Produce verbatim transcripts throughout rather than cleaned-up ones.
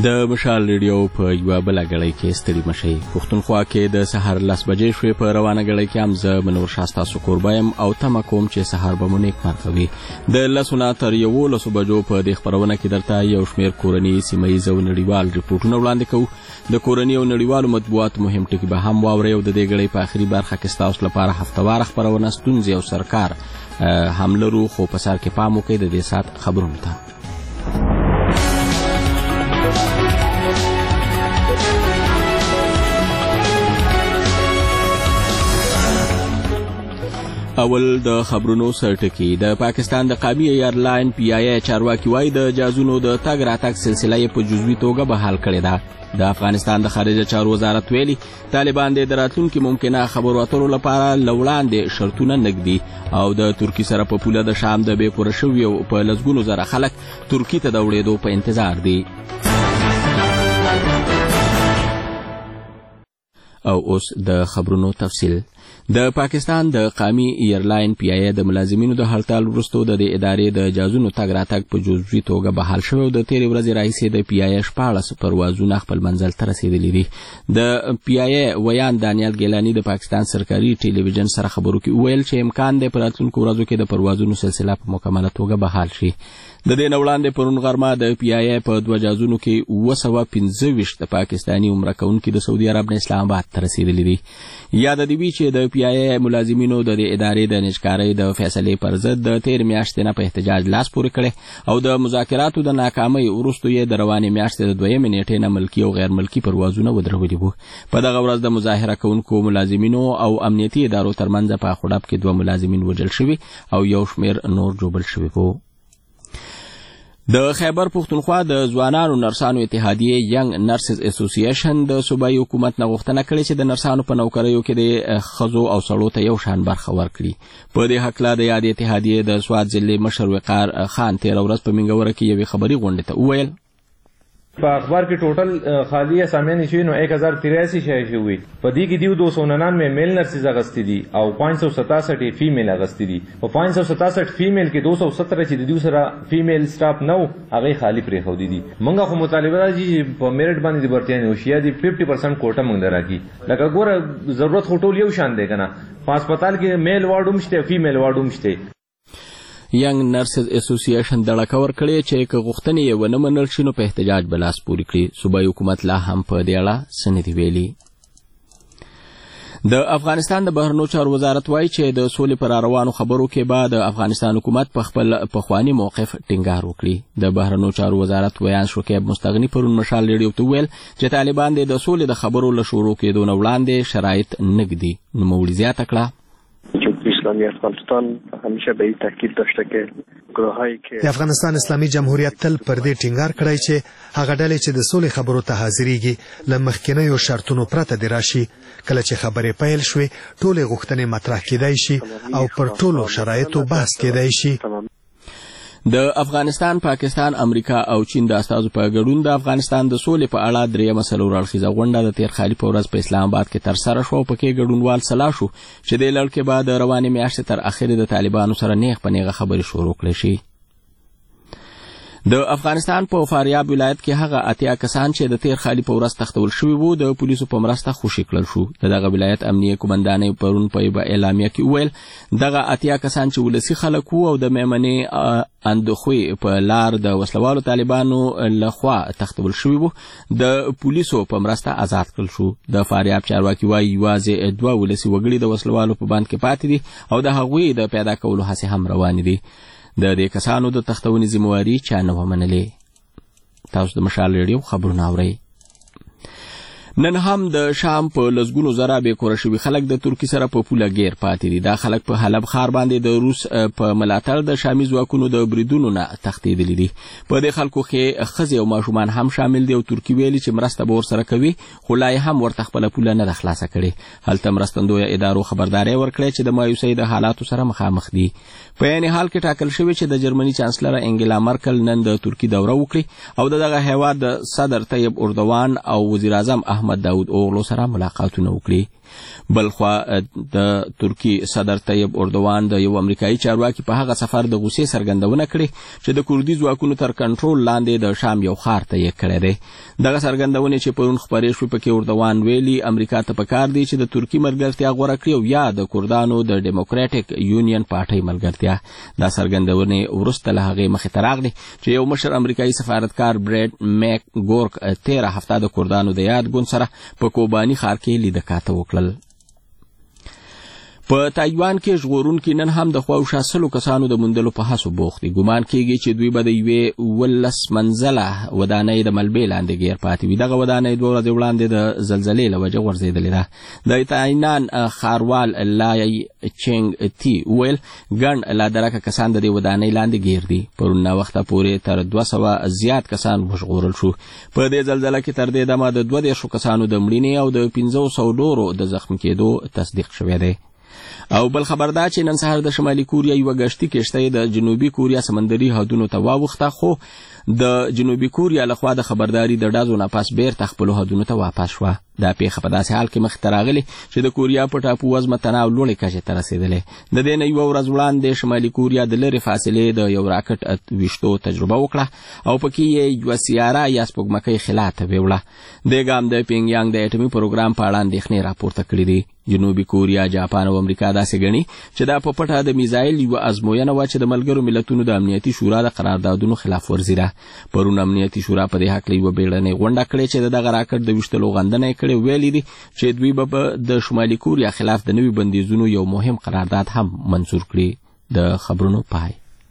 د مشال ریډیو په یوه بله ګړۍ کې ستړي مشئ. پښتونخوا کې د سهار لس بجې شوې. په روانه ګړۍ کې هم زه منور شاه ستاسو کوربه یم او تمه کوم چې سهار به مو نیکمرغه وي. د لسو نه تر یولسو بجو په دې خپرونه کې درته یو شمېر کورني، سیمه ییز او نړیوال ریپورټونه وړاندې کوو. د کورني او نړیوالو مطبوعاتو مهم ټکي به هم واورئ او د دې ګړۍ په آخري برخه کې ستاسو لپاره هفتهواره خپرونه ستونزې او سرکار هم لرو، خو په سر کې پام وکړئ د دې ساعت خبرونو ته. اول د خبرونو سرټکی. د پاکستان د قابی ایرلاین پی آی ای چارواکي وایي د جازونو د تګ راتګ سلسله یې په جزوي توګه بحال کړې ده. د افغانستان د خارجه چارو وزارت ویلي طالبان د راتلونکي ممکنه خبرو اترو لپاره له وړاندې شرطونه نږدي او د ترکي سره په پوله د شام د بې پوره شویو په لسګونو زره خلک ترکي ته د وړېدو په انتظار دي. او اوس د خبرونو تفصیل. د پاکستان د قومي ایرلاین پی آی ای د ملازمینو د هړتال وروسته د دې ادارې د جازونو تګ راتګ په جزوي توګه بحال شوی او د تېرې ورځې راهیسې د پی آی ای شپاړس پروازونه خپل منزل ته رسېدلي دي. د پی آی ای ویان دانیال ګیلاني د پاکستان سرکاري ټلویزیون سره خبرو کې وویل چې امکان دی په راتلونکو ورځو کې د پروازونو سلسله په مکمله توګه بحال شي. د دې نه وړاندې پرون غرمه د پی آی ای په دوه جازونو کې اوه سوه پنځه ویشت د پاکستاني عمره کوونکي د سعودي عرب نه اسلام آباد ته رسېدلي دي. یاد دې وي چې د پی آی ای ملازمینو د دې ادارې د نجکارۍ د فیصلې پر ضد د تېرې میاشتې نه په احتجاج لاس پورې کړی او د مذاکراتو د ناکامۍ وروسته یې د روانې میاشتې د دویمې نیټې نه ملکي او غیر ملکي پروازونه ودرولي وو. په دغه ورځ د مظاهره کوونکو ملازمینو او امنیتي ادارو ترمنځ په اخوډب کې دوه ملازمین وژل شوي او یو شمېر نور ژوبل شوي وو. د خیبر پښتونخوا د ځوانانو نرسانو اتحادیې ینګ نرسز اسوسییشن د صوبایي حکومت نه غوښتنه کړې چې د نرسانو په نوکریو کې د ښځو او سړو ته یو شان برخه ورکړي. په دې هکله د یادې اتحادیې د سوات ضلع مشر وقار خان تېره ورځ په منګوره کې یوې خبري غونډې ته وویل په اخبار کې ټوټل خالی اسامیان شوي نو ایک هزار تراسی شایع شوي. په دې کې دیو دو سو ننانوے میل نرسز اغستې دي او پانچ سو ستاسٹھ فیمیل اغستې دي. په پانچ سو ستاسٹھ فیمیل کې دو سو سترہ چې د دیو سره فیمیل سټاف نو هغه خالی پرېښودي دي. موږ خو مطالبه راځي چې په میرټ باندې د برتیا نه وشي دي پنځه پرسنټ کوټه موږ دراکې. لکه ګوره ضرورت خو ټول یو شان دی کنه. په هسپتال کې میل وارډ هم شته، فیمیل وارډ هم شته. ینګ نرسز اسوسییشن دړکه ورکړې چې که غوښتنې یې ونه منل شي نو په احتجاج به لاس پورې کړي. صوبایي حکومت لا هم په دې اړه څه نه دي ویلي. د افغانستان د بهرنیو چارو وزارت وایي چې د سولې پر روانو خبرو کې به د افغانستان حکومت په خپل پخواني موقف ټینګار وکړي. د بهرنیو چارو وزارت ویان شکیب مستغني پرون مشال ریډیو ته وویل چې طالبان د سولې د خبرو له شروع کېدو نه وړاندې شرایط نه ږدي. نوموړي زیاته کړه اسلامی افغانستان همیشه به این تاکید داشته که گروهایی که د افغانستان اسلامي جمهوریت تل پر دې ټینګار کړی چې هغه ډلې چې د سولې خبرو ته حاضرېږي له مخکینیو شرطونو پرته دې راشي. کله چې خبرې پیل شوې ټولې غوښتنې مطرح کېدای شي او پر ټولو شرایطو بحث کېدای شي. د افغانستان، پاکستان، امریکا او چین د استازو په ګډون د افغانستان د سولې په اړه درېیمه څلور اړخیزه غونډه د تېر خالي په ورځ په اسلام آباد کې ترسره شوه او پکې ګډونوال سلا شو چې دې لړ کې به د روانې میاشتې تر اخرې د طالبانو سره نیغ په نیغه خبرې شروع کړی شي. د افغانستان په فاریاب ولایت کې هغه اتیا کسان چې د تیر خالي په ورځ تختول شوي وو د پولیسو په مرسته خوشي کړل شو. د دغه ولایت امنیه قومندانۍ پرون په یوه اعلامیه کې وویل دغه اتیا کسان چې ولسي خلک وو او د میمنې اندخوی په لار د وسلوالو طالبانو لخوا تختول شوي وو د پولیسو په مرسته آزاد کړل شو. د فاریاب چارواکي وایي یوازې دوه ولسي وګړي د وسلوالو په بند کې پاتې دي او د هغوی د پیدا کولو هڅې هم روانې دي. د دې کسانو د تختونې ذمہواري چا نه ومنلې. تاسو د مشال ریډیو خبرونه اورئ. نن هم د شام په لسګونو زره بې کوره شوي خلک د ترکي سره په پوله ګیر پاتې دي. دا خلک په حلب ښار باندې د روس په ملاتړ د شامي ځواکونو د بریدونو نه تښتېدلي دي. په دې خلکو کې ښځې او ماشومان هم شامل دي او ترکي ویلي چې مرسته به ورسره کوي خو لا یې هم ورته خپله پوله نه ده خلاصه کړې. هلته مرستندویه ادارو خبرداری ورکړی چې د مایوسۍ د حالاتو سره مخامخ دي. په یعنې حال کې ټاکل شوي چې د جرمني چانسلره انګلا مرکل نن د ترکي دوره وکړي او د دغه هیواد د صدر طیب اردوان او وزیر اعظم احمد احمد داود اوغلو سره ملاقاتونه وکړي. بلخوا د ترکی صدر طیب اردوان د یو امریکایي چارواکي په هغه سفر د غوسې څرګندونه کړې چې د کوردي ځواکونو تر کنټرول لاندې د شام یو ښار ته یې کړی دی. دغه څرګندونې چې پرون خپرې شوې پکې اردوان ویلي امریکا ته پکار دی چې د ترکی ملګرتیا غوره کړي او یا د کردانو د ډیموکراټیک یونین پارټۍ ملګرتیا. دا څرګندونې وروسته له هغې مخې ته راغلې چې یو مشر امریکایي سفارتکار بریډ میک ګورک تیره هفته د کردانو د یاد ګوند سره په کوباني ښار کې لیدکاته وکړل. په تایوان کې ژغورونکي نن هم د خواوشا سلو کسانو د موندلو په هڅو بوخت دي. ګمان کېږي چې دوی به د یوې ولس منزله ودانۍ د ملبې لاندې ګیر پاتې وي. دغه ودانۍ دوه ورځې وړاندې د زلزلې له وجې غورځېدلې ده. د تایوان ښاروال لای چینګ تی ویل ګڼ لا درکه کسان د دې ودانۍ لاندې ګیر دي. پرون ناوخته پورې تر دوه سوه زیات کسان وژغورل شو. په دې زلزله کې تر دې دمه د دوه دېرشو کسانو د مړینې او د پنځه سوو نورو د زخمي کېدو تصدیق شوی دی. او بل خبر دا چې نن سهار د شمالي کوریا یوه ګشتي کښتۍ د جنوبي کوریا سمندري حدونو ته واوښته، خو د جنوبي کوریا لخوا د خبرداري د ډازو نه پس بیرته خپلو حدونو ته واپس شوه. دا پیښه په داسې حال کې مخې ته راغلې چې د کوریا په ټاپو وزمه تناو لوړې کچې ته رسېدلې. د دې نه یوه ورځ وړاندې شمالي کوریا د لرې فاصلې د یو راکټ ویشتو تجربه وکړه او پکې یې یوه سیاره یا سپوږمکۍ خلا ته ویوړه. دې ګام د پینګ یانګ د اټومي پروګرام په اړه اندېښنې راپورته کړي دي. جنوبي کوریا، جاپان او امریکا داسې ګڼي چې دا په پټه د میزایل یوه ازموینه وه چې د ملګرو ملتونو د امنیتي شورا د قراردادونو خلاف ورزي ده. پرون امنیتي شورا په دې هکله یوه بیړنۍ غونډه کړې چې د دغه راکټ د ویشتلو غندنه یې کړې. ویلي دي چې دوی به د شمالي کوریا خلاف د نوي بندیزونو یو مهم قرارداد هم منظور کړي. د خبرونو پای.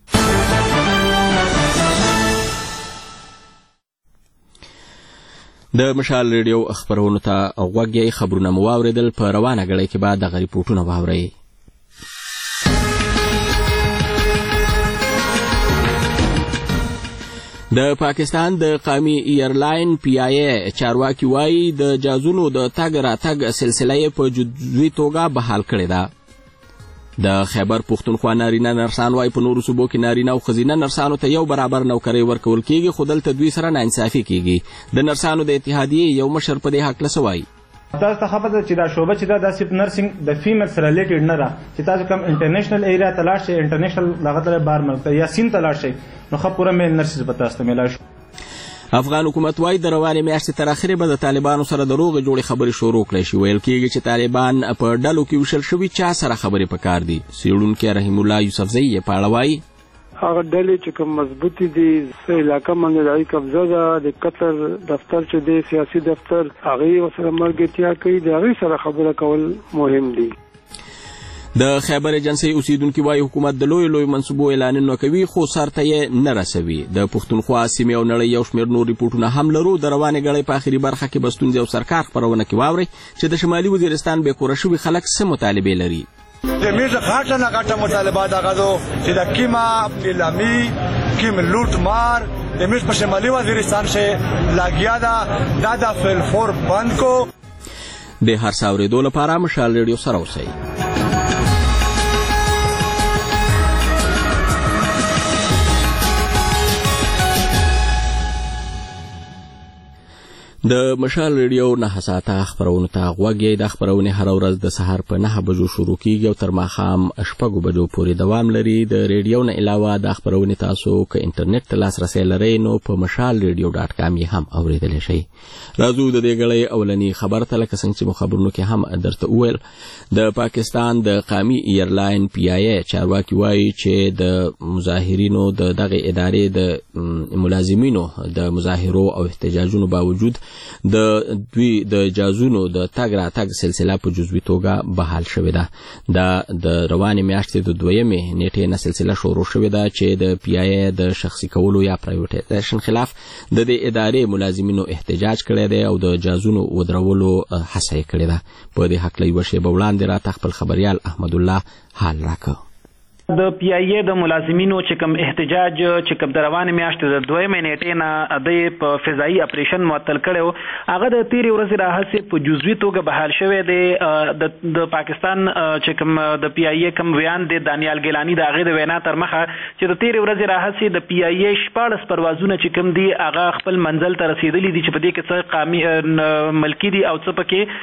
د مشال ریډیو خبرونو ته غوږ یې خبرونه مو واورېدل. په روانه ګړۍ کې به دغه ریپورټونه واورئ. د پاکستان د قومي ایرلاین پی آی ای چارواکي وایي د جازونو د تګ راتګ سلسله یې په جزوي توګه بحال کړې ده. د خیبر پښتونخوا نارینه نرسان وایي په نورو صوبو کې نارینه او ښځینه نرسانو ته یو برابر نوکرۍ ورکول کېږي، خو دلته دوی سره ناانصافي کېږي. د نرسانو د اتحادیې یو مشر په دې هکله څه وایي؟ تاسو ته خبر ده چې دا شعبه چې دا د صرف نرسنګ د فیمیل سره ریلیټډ نه ده. چې تاسو کوم انټرنیشنل ایریا ته لاړ شئ، انټرنیشنل هغه ته بار ملک یا سین ته لاړ شئ، نو ښه پوره میل نرسز به تاسو ته میلاو شي. افغان حکومت وایي د روانې میاشتې تر اخرې به د طالبانو سره د روغې جوړې خبرې شروع کړی شي. ویل کېږي چې طالبان په ډلو کې ویشل شوي چا سره خبرې پکار دي. څېړونکی رحیم الله یوسفزۍ یې په اړه وایي هغه ډلې چې کوم مضبوطې دي، څه علاقه باندې د هغې قبضه ده، د قطر دفتر چې دی سیاسي دفتر، هغې ورسره ملګرتیا کوي، د هغې سره خبره کول مهم دي. د خیبر ایجنسۍ اوسیدونکي وایي حکومت د لویو لویو منصوبو اعلانونه کوي خو سر ته یې نه رسوي. د پښتونخوا سیمې او نړۍ یو شمېر نور ریپورټونه هم لرو. د روانې ګړۍ په آخري برخه کې به ستونزې او سرکار خپرونه کې واورئ چې د شمالي وزیرستان بېکوره شوي خلک څه مطالبې لري. د میز غاټه نه غاټه مطالبات هغه دو چې د کیما نیلامي کیم لوټ مار د میز په شمالي وزیرستان شه لاګیا ده دا د فلفور بند کو. د هر څه اورېدو لپاره مشال ریډیو سره اوسئ. د مشال ریډیو نه ساعته خبرونو ته غوږ یې. د خبرونې هره ورځ د سهار په نهه بجو شروع کیږي او تر ماښام شپږو بجو پورې دوام لري. د ریډیو نه علاوه د خبرونې تاسو که انټرنیټ ته لاسرسی لرئ نو په مشال ریډیو ډاټ کام یې هم اورېدلی شئ. راځو د دې ګړۍ اولني خبر ته. لکه څنګه چې مو خبرونو کې هم درته وویل، د پاکستان د قومي ایرلاین پی آی ای چارواکي وایي چې د مظاهرینو د دغه ادارې د ملازمینو د مظاهرو او احتجاجونو باوجود د دوی د جازونو د تګ راتګ سلسله په جزوي توګه بحال شوې ده. دا د روانې میاشتې د دویمې نیټې نه سلسله شروع شوې ده چې د پی آی ای د شخصي کولو یا پرایویټایزیشن خلاف د دې ادارې ملازمینو احتجاج کړی دی او د جازونو ودرولو هڅه یې کړې ده. په دې هکله یوه شېبه وړاندې راته خپل خبریال احمد الله حال راکړ. د پی آی ای د ملازمینو چې کوم احتجاج چې کوم د روانې میاشتې د دویمې نیټې نه د په فضایي اپریشن معطل کړی و هغه د تېرې ورځې راهیسې په جزوي توګه بحال شوی دی د پاکستان چې کوم د پی آی ای کوم ویان دی دانیال ګیلاني د هغې د وینا تر مخه چې د تېرې ورځې راهیسې د پی آی ای شپاړس پروازونه چې کوم دي هغه خپل منزل ته رسېدلي دي چې په دې کې څه قامي ملکي دي او څه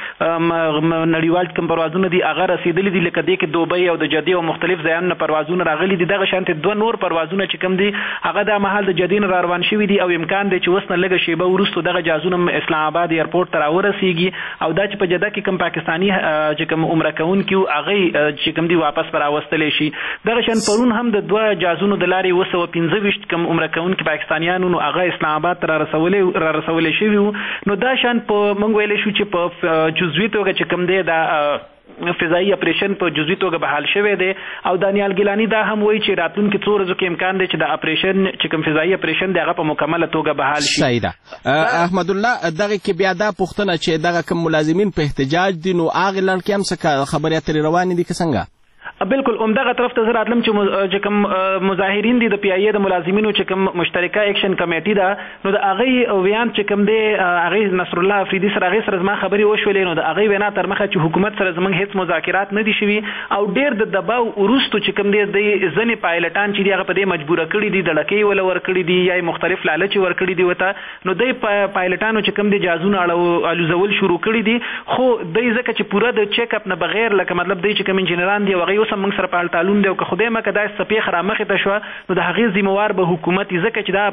پکې نړیوال کوم پروازونه دي هغه رسېدلي دي لکه دې کې دوبۍ او د جدې او مختلف ځایونو پروازونه راغلي دي دغه شانتې دوه نور پروازونه چې کوم دي هغه د مهال د جدې نه را روان شوي دي او امکان دی چې اوس نه لږه شیبه وروسته دغه جهازونه اسلام آباد ایرپورټ ته راورسېږي او دا چې په جده کې کوم پاکستاني چې کوم عمره کوونکي وو هغه چې کوم دي واپس به راوستلی شي دغه شان پرون هم د دوه جهازونو د لارې اووه سوه پنځه ویشت کوم عمره کوونکي پاکستانیانو نو هغه اسلام آباد ته را رسولی شوي وو نو دا شان په موږ ویلی شو چې په جزوي توګه چې کوم دی دا فضایي اپریشن په جزوي توګه بحال شوی دی او دانیال ګیلاني دا هم وایي چې راتلونکي څو ورځو کې امکان دی چې د اپریشن چې کوم فضایي اپریشن دی هغه په مکمله توګه بحال شي. صحیح ده احمد الله دغه کې بیا دا پوښتنه چې دغه کوم ملازمین په احتجاج دي نو هغې لړ کې هم څه خبرې اترې روانې دي که څنګه؟ بالکل همدغه طرف ته زه راتلم چې کوم مظاهرین دي د پی آی ای د ملازمینو چې کوم مشترکه اکشن کمیټي ده نو د هغې ویان چې کوم دی هغې نصر الله افریدي سره هغې سره زما خبرې وشولې نو د هغې وینا تر مخه چې حکومت سره زموږ هېڅ مذاکرات نه دي شوي او ډېر د دباو وروستو چې کوم دی د ځینې پایلټان چې دي هغه په دې مجبوره کړي دي د ډکۍ وله ورکړي دي یا مختلف لالچې ورکړي دي ورته نو دی پایلټانو چې کوم دی جهازونه الوزول شروع کړي دي خو دی ځکه چې پوره د چیک اپ نه بغیر لکه مطلب دی چې کوم انجینران دي هغوی اوس هم موږ سره په تعلون دی او که خدای مکه دا څپېښه رامخې ته شوه نو د هغې ذمهوار به حکومت وي ځکه چې دا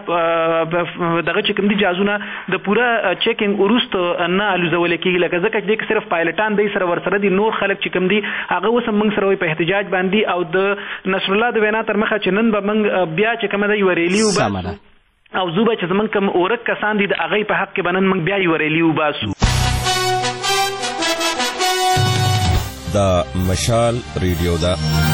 دغه چې کوم دي جهازونه د پوره چیکینګ وروسته نه الوزولی کېږي لکه ځکه چې دی که صرف پایلټان دی سره ورسره دي نور خلک چې کوم دي هغه اوس هم موږ سره وایي په احتجاج باندې او د نصر الله د وینا تر مخه چې نن به موږ بیا چې کومه ده یوه ریلي وباسو او زه به چې زموږ کوم اورک کسان دي د هغې په حق کې به نن موږ بیا یوه ریلي وباسو. دا مشال ریډیو ده.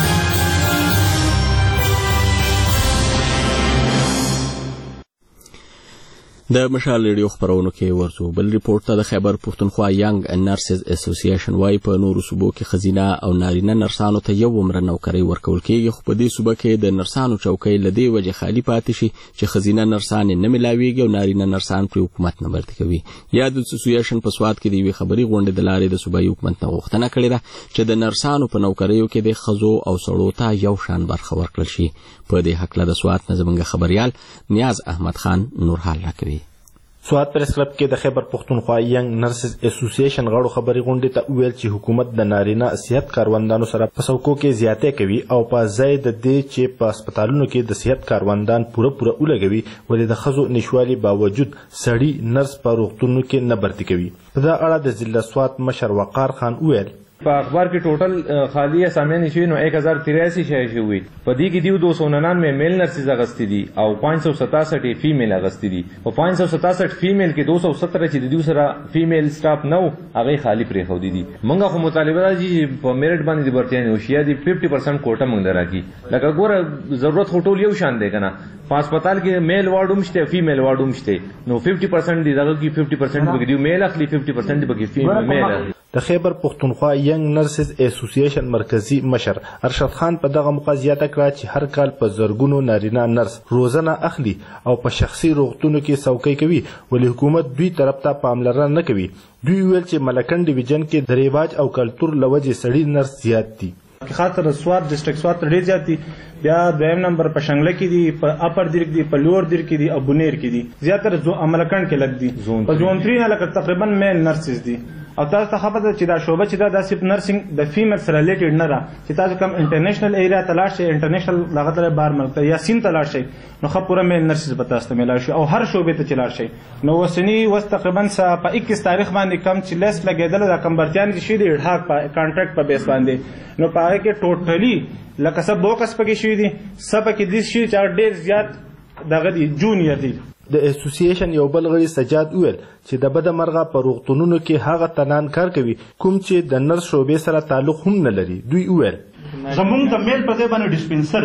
د مشال ریډیو خبرونو کې ورځو بل ریپورت ته د خیبر پښتونخوا ینګ نرسز اسوسییشن وايي په نورو صوبو کې ښځینه او نارینه نرسانو ته یو عمره نوکرۍ ورکول کېږي خو په دې صوبه کې د نرسانو چوکۍ له دې وجې خالي پاتې شي چې ښځینه نرسان یې نه میلاویږي او نارینه نرسان پرې حکومت نه برتي کوي. یا د اسوسییشن په سوات کې د یوې خبري غونډې د لارې د صوبایي حکومت نه غوښتنه کړې ده چې د نرسانو په نوکریو کې د ښځو او سړو ته یو شان برخه ورکړل شي. په دې هکله د سوات نه زموږ خبریال نیاز احمد خان نورحال راکوي. سوات پریس کلب کې د خیبر پښتونخوا ینګ نرسز اسوسییشن غړو خبري غونډې ته وویل چې حکومت د نارینه صحت کاروندانو سره په څوکو کې زیاتې کوي او په ځای د دې چې په هسپتالونو کې د صحت کاروندان پوره پوره ولګوي ولې د ښځو نشوالي باوجود سړي نرس په روغتونونو کې نه برتي کوي. په دغه اړه د ضلع سوات مشر وقار خان وویل په اخبار کې ټوټل خالی اسامیان شوي نو ایک ہزار تراسی شایع شوي په دې کې دیو دو سو ننانوے میل نرسز اغستې دي او پانچ سو ستاسٹھ فیمیل اغستې دي په پانچ سو ستاسٹھ فیمیل کې دو سو سترہ چې د دیو سره فیمیل سټاف نو هغه خالی پرېښودي دي. مونږ خو مطالبه ده چې په میرټ باندې د برتیانې وشیا دي پنځه پرسنټ کوټه مونږ دراکې لکه ګوره ضرورت خو ټول یو شان دی کنه په هسپتال کې میل وارډ هم شته فیمیل وارډ هم شته نو پنځه پرسنټ دی دغه کې پنځه پرسنټ به دیو میل اخلي پنځه پرسنټ به کې فیمیل میل اخلي. د خیبر پښتونخوا ینګ نرسز اسوسییشن مرکزی مشر ارشد خان په دغه موقع زیاته کړه چې هر کال په زرګونو نارینه نرس روزنه اخلي او په شخصي روغتونو کې څوکۍ کوي ولې حکومت دوی طرف ته پاملرنه نه کوي. دوی ویل چې ملکن ډیویژن کې د رواج او کلتور لوجې سړي نرس زیات دي خاطر سوات ډسټریکټ سوات ډېر زیات دي. بیا دویم نمبر په شنګله کې دي په اپر دیر کې دي په لوور دیر کې دي او بنیر کې دي زیاتره عملکن کې لګ دي په زون تھری نه لکه تقریبا میل نرسز دي او تاسو ته خبر ده چې دا شوبه چې دا د صرف نرسنګ د فیمیل سره ریلیټډ نه ده چې تاسو کوم انټرنیشنل ایریا ته لاړ شئ انټرنیشنل لغت لري بار ملک یا سین ته لاړ شئ نو خو پوره میل نرسز به تاسو ته میلاو شي او هر شوبې ته چې لاړ شئ نو وسنی وس تقریبا په اکیس تاریخ باندې کم چې لیست لګیدل د کمبرتیان شي د اډهاک په کانټراکټ په بیس باندې نو په هغه کې ټوټلی لکه سب بوکس پکې شوی دي سب کې د شي چې ډېر زیات دغه دي جونیئر دي. د اسوسییشن یو بل غړي سجاد ویل چې د بده مرغه په روغتونونو کې هغه تنان کار کوي کوم چې د نرس شوبې سره تعلق هم نه لري. دوی ویل زمونږ د میل په ځای باندې ډسپنسرز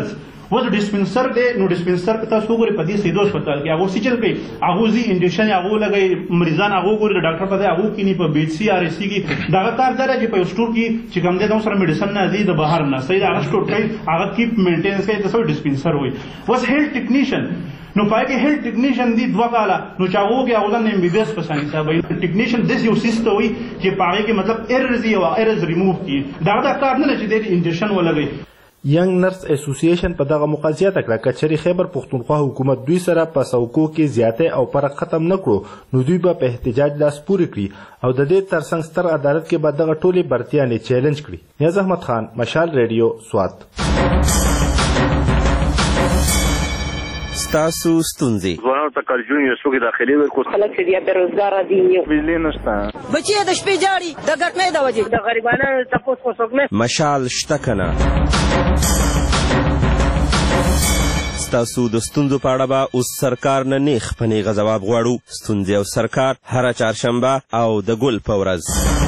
و ډیسپنسر دی نو ډیسپنسر په تاسو وګورئ په دې سیدو هسپتال کې هغه سیچل کوي هغه زی انډیشن هغه لګي مریضان هغه وګوري ډاکټر په هغه کې نه په بي سي ار اس کې دا کار دی چې په سٹور کې چې کوم دې نو سره میډیسن نه دی د بهر نه صحیح هغه سٹور کوي هغه کیپ مینټیننس کوي تاسو ډیسپنسر وي واس هیلث ټیکنیشن نو پای کې هیلث ټیکنیشن دی دوه کاله نو چاغو کې هغه د ایم بي بي اس په ساينس باندې ټیکنیشن د یو سیستم وي چې پای کې مطلب ایرز او ایرز ریموو کی دا دا کار نه چې د انجکشن ولګي ینګ نرس اسوسییشن په دغه مقاضیت کړه کچري خیبر پختونخوا حکومت دوی سره په سوکو کې زیاته او فرق ختم نکړو نو دوی به احتجاج لاس پوري کړی او د دې ترڅنګ ستر عدالت کې به دغه ټولي برتیا نه چیلنج کړی نیاز احمد خان مشال ریډیو سوات ستاسو ستونزې ځوانانو ته کارجون یو څوک داخلي ورکو خلک چې بیا بیروزګار دي بجلی نشته بچي د شپې جاړي د ګټنې د وجې د غریبانو تاسو کو څوک نه مشال شته کنه ستاسو د ستونزو په اړه به اوس سرکار نه نیغ په نیغه ځواب غواړو ستونزې او سرکار هره چهارشنبه او د ګل په ورځ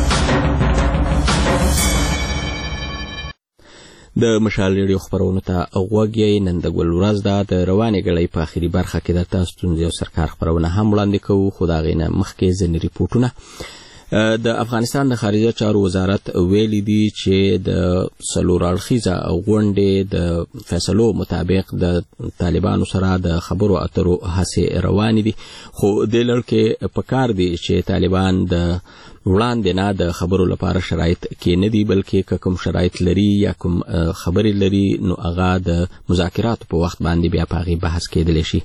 د مشال ریډیو خبرونو ته غوږ یې نن د ګل ورځ ده د روانې ګړۍ په آخري برخه کې درته ستونزې او سرکار خبرونه هم وړاندې کوو خو د هغې نه مخکې ځینې ریپورټونه د افغانستان د خارجه چارو وزارت ویلي دي چې د څلور اړخیزه غونډې د فیصلو مطابق د طالبانو سره د خبرو اترو هڅې روانې دي خو دې لړ کې پکار دي چې طالبان د وړاندې نه د خبرو لپاره شرایط کې نه دي بلکې که کوم شرایط لري یا کوم خبرې لري نو هغه د مذاکراتو په وخت باندې بیا په هغې بحث کېدلی شي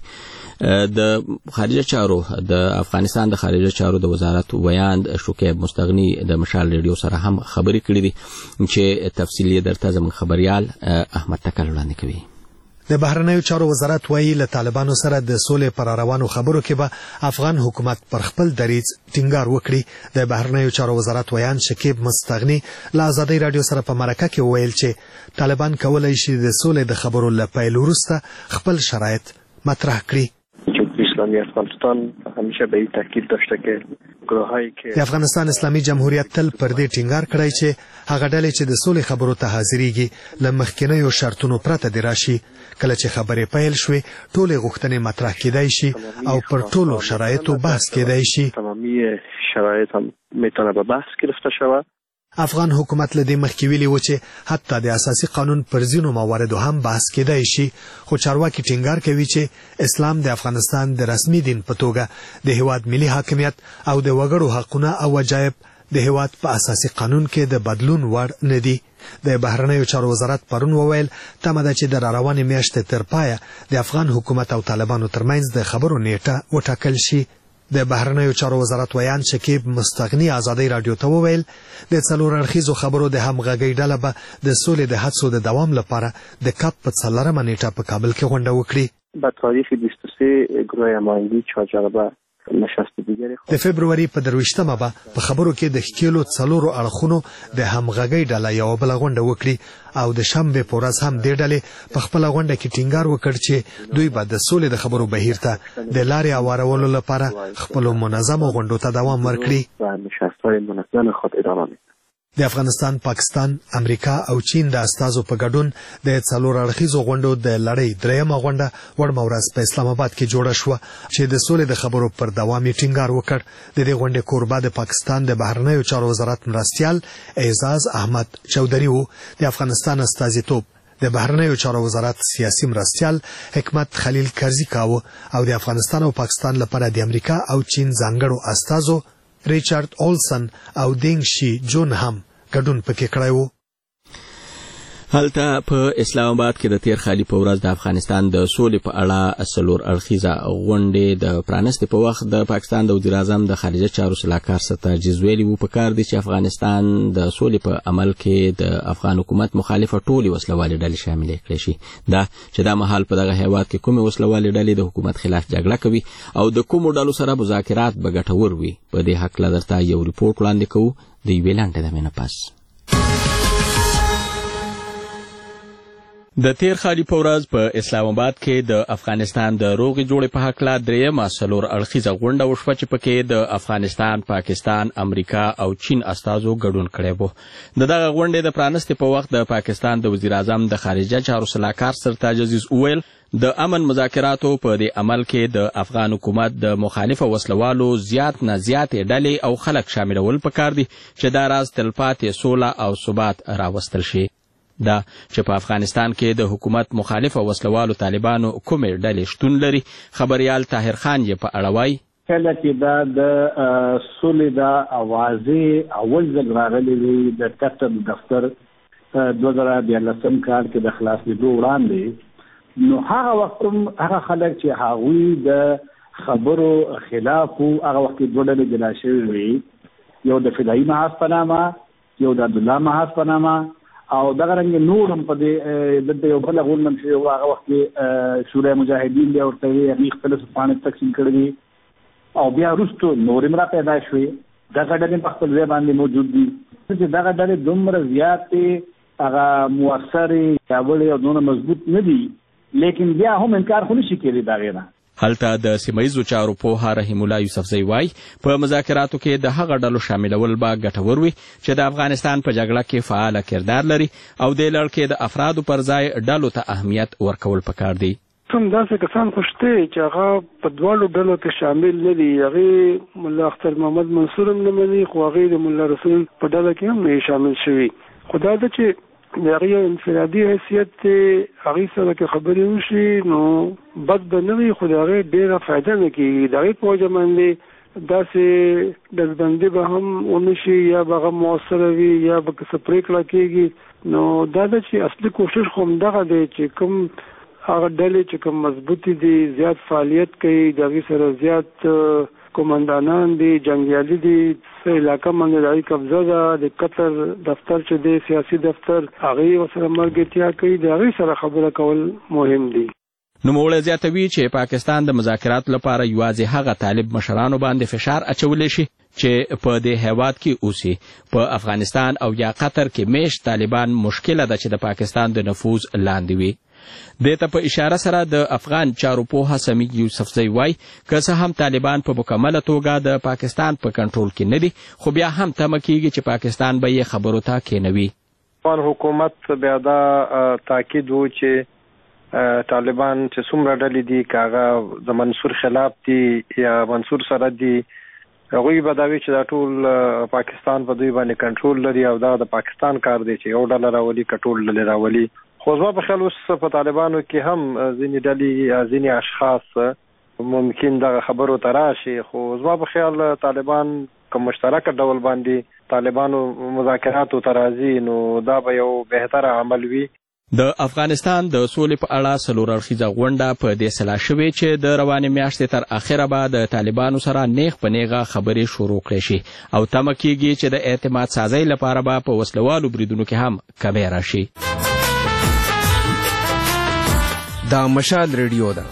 د خارجه چارو د افغانستان د خارجه چارو د وزارت ویاند شکیب مستغنی د مشال ریډیو سره هم خبرې کړې دي چې تفصیل یې درته زموږ خبریال احمد تکل وړاندې کوي د بهرنیو چارو وزارت وایي له طالبانو سره د سولې پر روانو خبرو کې به افغان حکومت پر خپل دریځ ټینګار وکړي د بهرنیو چارو وزارت ویان شکیب مستغنی له ازادۍ رادیو سره په مرکه کې وویل چې طالبان کولای شي د سولې د خبرو له پیل وروسته خپل شرایط مطرح کړي اسلامی افغانستان همیشه به این تاکید داشته که گروهایی که د افغانستان اسلامي جمهوریت تل پر دې ټینګار کړی چې هغه ډلې چې د سولې خبرو ته حاضرېږي له مخکینیو شرطونو پرته دې راشي کله چې خبرې پیل شوې ټولې غوښتنې مطرح کېدای شي او پر ټولو شرایطو بحث کېدای شي تمامی شرایط هم میتونه به بحث گرفته شود افغان حکومت له دې مخکې ویلي و چې حتی د اساسي قانون پر ځینو مواردو هم بحث کېدای شي خو چارواکي ټینګار کوي چې اسلام د افغانستان د رسمي دین په توګه د هیواد ملي حاکمیت او د وګړو حقونه او وجایب د هیواد په اساسي قانون کې د بدلون وړ نه دي د بهرنیو چارو وزارت پرون وویل تمه ده چې د راروانې میاشتې تر پایه د افغان حکومت او طالبانو ترمنځ د خبرو نیټه وټاکل شي د بهرنیو چارو وزارت ویان شکیب مستغنی ازادۍ رادیو ته وویل د څلور اړخیزو خبرو د همغږۍ ډله به د سولې د هڅو د دوام لپاره د کاپ په څلورمه نیټه په کابل کې غونډه وکړي به تاریخ بیست و سه گروه هماهنگی چهارجانبه نشست دیگری د فبرवरी په درویشتمه به په خبرو کې د ښکېلو څلورو اړخونو د همغږۍ ډله یوه بله غونډه وکړي او د شنبې په ورځ هم دې ډلې په خپله غونډه کې ټینګار وکړ چې دوی به د سولې د خبرو بهیر ته د لارې هوارولو لپاره خپلو منظمو غونډو ته دوام ورکړي و نشست‌های منظم خود ادامه می‌دهند د افغانستان، پاکستان، امریکا او چین د استازو په ګډون د څلور اړخیزو غونډو د لړۍ دریمه غونډه وړمه ورځ په اسلام آباد کې جوړه شوه چې د سولې د خبرو پر دوام یې ټینګار وکړ. د دې غونډې کوربه د پاکستان د بهرنیو چارو وزارت مرستیال اعزاز احمد چودري و. د افغانستان استازیتوب د بهرنیو چارو وزارت سیاسي مرستیال حکمت خلیل کرزي کاوه او د افغانستان او پاکستان لپاره د امریکا او چین ځانګړو استازو ریچارډ اولسن او دینګ شي جون هم ګډون پکې کړی و. هلته په اسلام آباد کې د تیر خالي په ورځ د افغانستان د سولې په اړه څلور اړخیزه غونډې د پرانستې په وخت د پاکستان د وزیر اعظم د خارجه چارو سلاکار سترجیز ویلي وو په کار دي چې افغانستان د سولې په عمل کې د افغان حکومت مخالفه ټولې وسلوالې ډلې شاملې کړې شي. دا چې دا مهال په دغه هیواد کې کومې وسلوالې ډلې د حکومت خلاف جګړه کوي او د کومو ډلو سره مذاکرات به ګټور وي په دې هکله درته یو ریپورټ وړاندې کوو د یوې لنډې دمې نه پس. د تیر خالي په ورځ په اسلام آباد کې د افغانستان د روغې جوړې په هکله درېیمه څلور اړخیزه غونډه وشوه چې پکې د افغانستان، پاکستان، امریکا او چین استازو ګډون کړی و. د دغه غونډې د پرانستې په وخت د پاکستان د وزیر اعظم د خارجه چارو سلاکار سرتاج عزیز وویل د امن مذاکراتو په دې عمل کې د افغان حکومت د مخالفه وسلوالو زیات نه زیاتې ډلې او خلک شاملول پکار دي چې دا راز تلپاتې سوله او ثبات راوستل شي. دا چې په افغانستان کې د حکومت مخالفه وسلوالو طالبانو کومې ډلې شتون لري، خبريال طاهر خان یې په اړه وایي. کله چې دا د سولې دا اوازې اول ځل راغلې وي د قطر دفتر دوه زره دیارلسم کال کې د خلاصېدو وړاندې، نو هغه وخت هم هغه خلک چې هغوی د خبرو خلاف وو، هغه وخت کې دوه ډلې جلا شوې وي، یو د فدایي محاذ په نامه، یو د عبدالله محاذ په نامه، او دغه رنګ نور هم په دې دلته یو بله غونډه هم شوې وه، هغه وخت کې شورای مجاهدین بیا ورته ویې هغوی خپله پاڼې تقسیم کړي دي، او بیا وروستو نورې هم را پیدا شوې. دغه ډلې په خپل ځای باندې موجود دي چې دغه ډلې دومره زیاتې هغه مؤثرې، پیاوړې او دونه مضبوط نه دي، لیکن بیا هم انکار خو نشي کېدی د هغې نه. هلته د سیمهیزو چارو پوهه رحیم الله یوسفزی وایي په مذاکراتو کې د هغه ډلو شاملول به ګټور وي چې د افغانستان په جګړه کې فعاله کردار لري او دې لړ کې د افرادو پر ځای ډلو ته اهمیت ورکول پکار دي. کوم داسې کسان خو شته چې هغه په دواړو ډلو کې شامل نه دي. هغې ملا اختر محمد منصور هم نه مني، خو هغې د ملا رسول په ډله کې هم نه شامل شوي. خو دا ده چې د هغې یو انفرادي حیثیت دی، هغې سره که خبرې وشي نو بد به نه وي، خو د هغې ډېره فایده نه کېږي. د هغې په وجه باندې داسې ډلبندي به هم ونه شي، یا به هغه مؤثره وي، یا به که څه پرېکړه کېږي. نو دا ده چې اصلي کوشش خو همدغه دی چې کوم هغه ډلې چې کوم مضبوطې دي، زیات فعالیت کوي، د هغې سره زیات قومندانان دي، جنګیالي دي، څه علاقه باندې د هغې قبضه ده، د قطر دفتر چې دی سیاسي دفتر، هغې ورسره ملګرتیا کوي، د هغې سره خبره کول مهم دي. نوموړی زیاتوي چې پاکستان د مذاکراتو لپاره یوازې هغه طالب مشرانو باندې فشار اچولی شي چې په دې هیواد کې اوسي. په افغانستان او یا قطر کې میشت طالبان مشکله ده چې د پاکستان د نفوذ لاندې وي. دې ته په اشاره سره د افغان چارو پوهه سمیع یوسفزی وایي که څه هم طالبان په مکمله توګه د پاکستان په کنټرول کې نه دي، خو بیا هم تمه کېږي چې پاکستان به یې خبرو ته کېنوي. افغان حکومت بیا دا تاکید و چې طالبان چې څومره ډلې دي، که هغه د منصور خلاف دي یا منصور سره دي، هغوی به دا وي چې دا ټول پاکستان په دوی باندې کنټرول لري او دا د پاکستان کار دی چې یو ډله راولي که ټول ډلې راولي. خو زما په خیال اوس په طالبانو کې هم ځینې ډلې، ځینې اشخاص ممکن دغه خبرو ته راشي، خو زما په خیال طالبان که مشترکه ډول باندې طالبانو مذاکراتو ته راځي نو دا به یو بهتره عمل وي. د افغانستان د سولې په اړه څلور اړخیزه غونډه په دې سلا شوې چې د روانې میاشتې تر اخره به د طالبانو سره نیغ په نیغه خبرې شروع کړې شي او تمه کېږي چې د اعتماد سازۍ لپاره به په وسلوالو بریدونو کې هم کمی راشي. دا مشال ریډیو ده.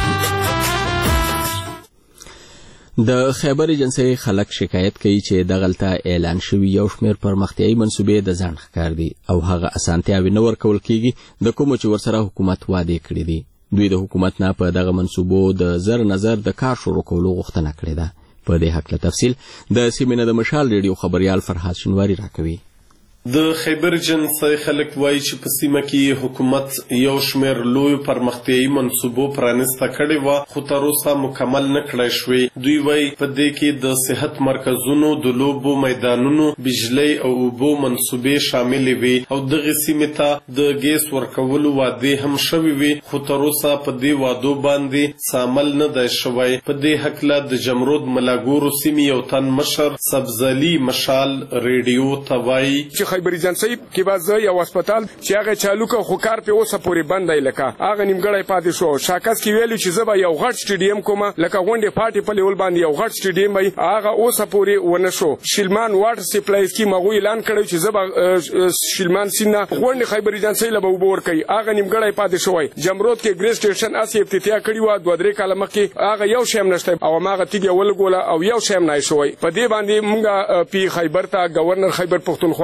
د خیبر ایجنسی خلک شکایت کوي چې دغلته اعلان شوی یو شمېر پرمختیایي منصوبې د ځنډ ښکار دي او هغه اسانتیاوې نه ورکول کېږي د کومو چې ورسره حکومت وعدې کړي دي. دوی د حکومت نه په دغه منصوبو د زر نظر د کار شروع کولو غوښتنه کړې ده. په دې هکله تفصیل د سیمې نه د مشال ریډیو خبریال فرهاد شینواري راکوي. د خیبر ایجنسی خلک وایي چې په سیمه کې حکومت یو شمېر لویو پرمختیایي منصوبو پرانسته کړې وه، خو تر اوسه مکمل نه کړای شوې. دوی وایي په دې کې د صحت مرکزونو، د لوبو میدانونو، بجلۍ او اوبو منصوبې شاملې وي او دغې سیمې ته د ګیس ورکولو وعدې هم شوې وي، خو تر اوسه په دې وعدو باندې څه عمل نه دی شوی. په دې هکله د جمرود ملاګورو سیمې یو تن مشر سبزالي مشال ریډیو ته وایي خیبر ایجنسی کې به زه یو هسپتال چې هغه چالو که خو کار پې اوسه پورې بند دی، لکه هغه نیمګړی پاتې شو. شاکس کې ویلي چې زه به یو غټ سټیډیم کوم، لکه غونډې پاټې په لیول باندې یو غټ سټیډیم وي، هغه اوسه پورې ونه شو. شلمان واټر سپلای سکیم هغوی اعلان کړی چې زه به شلمان سیند نه غونډې خیبر ایجنسی له به اوبه ورکوي، هغه نیمګړی پاتې شوی. جمرود کې ګریس سټیشن هسې افتتاح کړي وه دوه درې کاله مخکې، هغه یو شی هم نشته او هماغه تیږه ولګوله او یو شی هم نه شوی. په دې باندې موږ پی خیبر ته، ګورنر خیبر پښتونخوا ته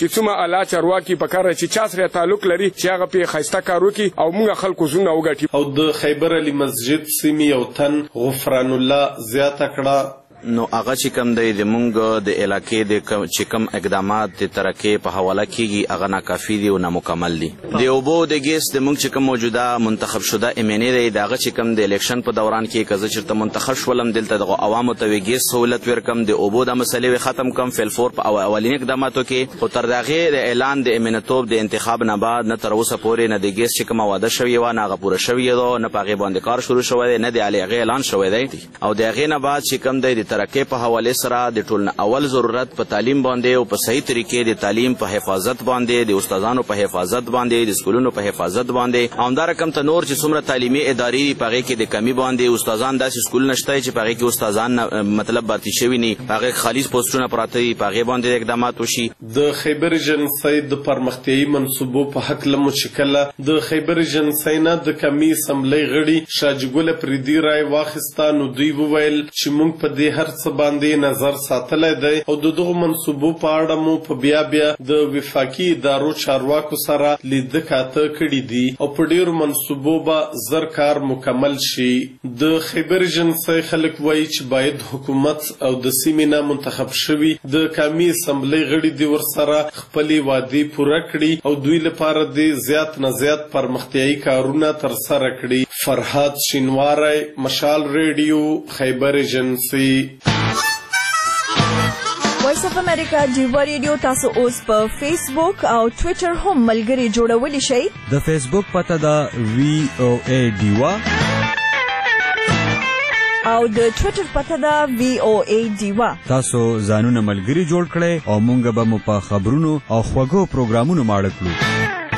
چې څومره اعلی چارواکي پکاره چې چا سره تعلق لري چې هغه په خیسته کار وکړي او موږ خلکو زونه وګټي. او د خیبر علي مسجد سیمې یو تن غفران الله زیاته کړه نو هغه چې کوم دی د مونږ د علاقې د چې کوم اقدامات د ترقې په حواله کیږي هغه ناکافي دي او نامکمل دي. د اوبو د ګیس د مونږ چې کوم موجوده منتخب شده امینه دی دغه چې کوم د الیکشن په دوران کې کزه چرته منتخب شولم دلته د عوامو ته ګیس سہولت ورکم د اوبو د مسلې ختم کم فیل فور په اولین اقداماتو کې او تر دغه د اعلان د امینتوب د انتخاب نه بعد نه تر اوسه پورې نه د ګیس چې کوم واده شوی و نه غوړه شوی دی نه پاغه باندې کار شروع شوی نه د علیغه اعلان شوی دی او دغه نه بعد چې کوم د ترقې په حواله سره د ټول اول ضرورت په تعلیم باندې او په صحیح طریقې د تعلیم په حفاظت باندې د استادانو په حفاظت باندې د سکولونو په حفاظت باندې همدار کم ته نور چې څومره تعلیمي ادارې پغه کې د کمی باندې استادان داسې سکول نشته چې پغه کې استادان مطلب باتي شوی نه پغه خالص پوسټونه پراته دي پغه باندې اقدامات وشي. د خیبر جنسي د پرمختیايي منصوبو په حق له مشکله د خیبر جنسي نه د کمی سملې غړي شاجګل پردي راي واخستانو دوی وویل چې موږ په دې هر څه باندې نظر ساتلای دی او د دغه منصوبو په اړه مو په بیا بیا د وفاقي ادارو چارواکو سره لید کاته کړي دي او په ډیرو منصوبو به زر کار مکمل شي. د خیبر جنسي خلک وایي چې باید حکومت او د سیمې نه منتخب شوي د قومي اسمبلی غړي د ورسره خپلې وعدې پوره کړي او دوی لپاره د زیات نه زیات پرمختیايي کارونه تر سره کړي. فرحات شینواری، مشال ریډیو، خیبر جنسي. وایس اف امریکا ډیوا ریډیو تاسو اوس په فیسبوک او ټوئیټر هم ملګري جوړولی شئ. د فیسبوک پته دا وی او ای ډیوا او د ټوئیټر پته دا وی او ای ډیوا. تاسو ځانونه ملګري جوړ کړئ او مونږ به مو په خبرونو او خوږو پروګرامونو ماړه کړو.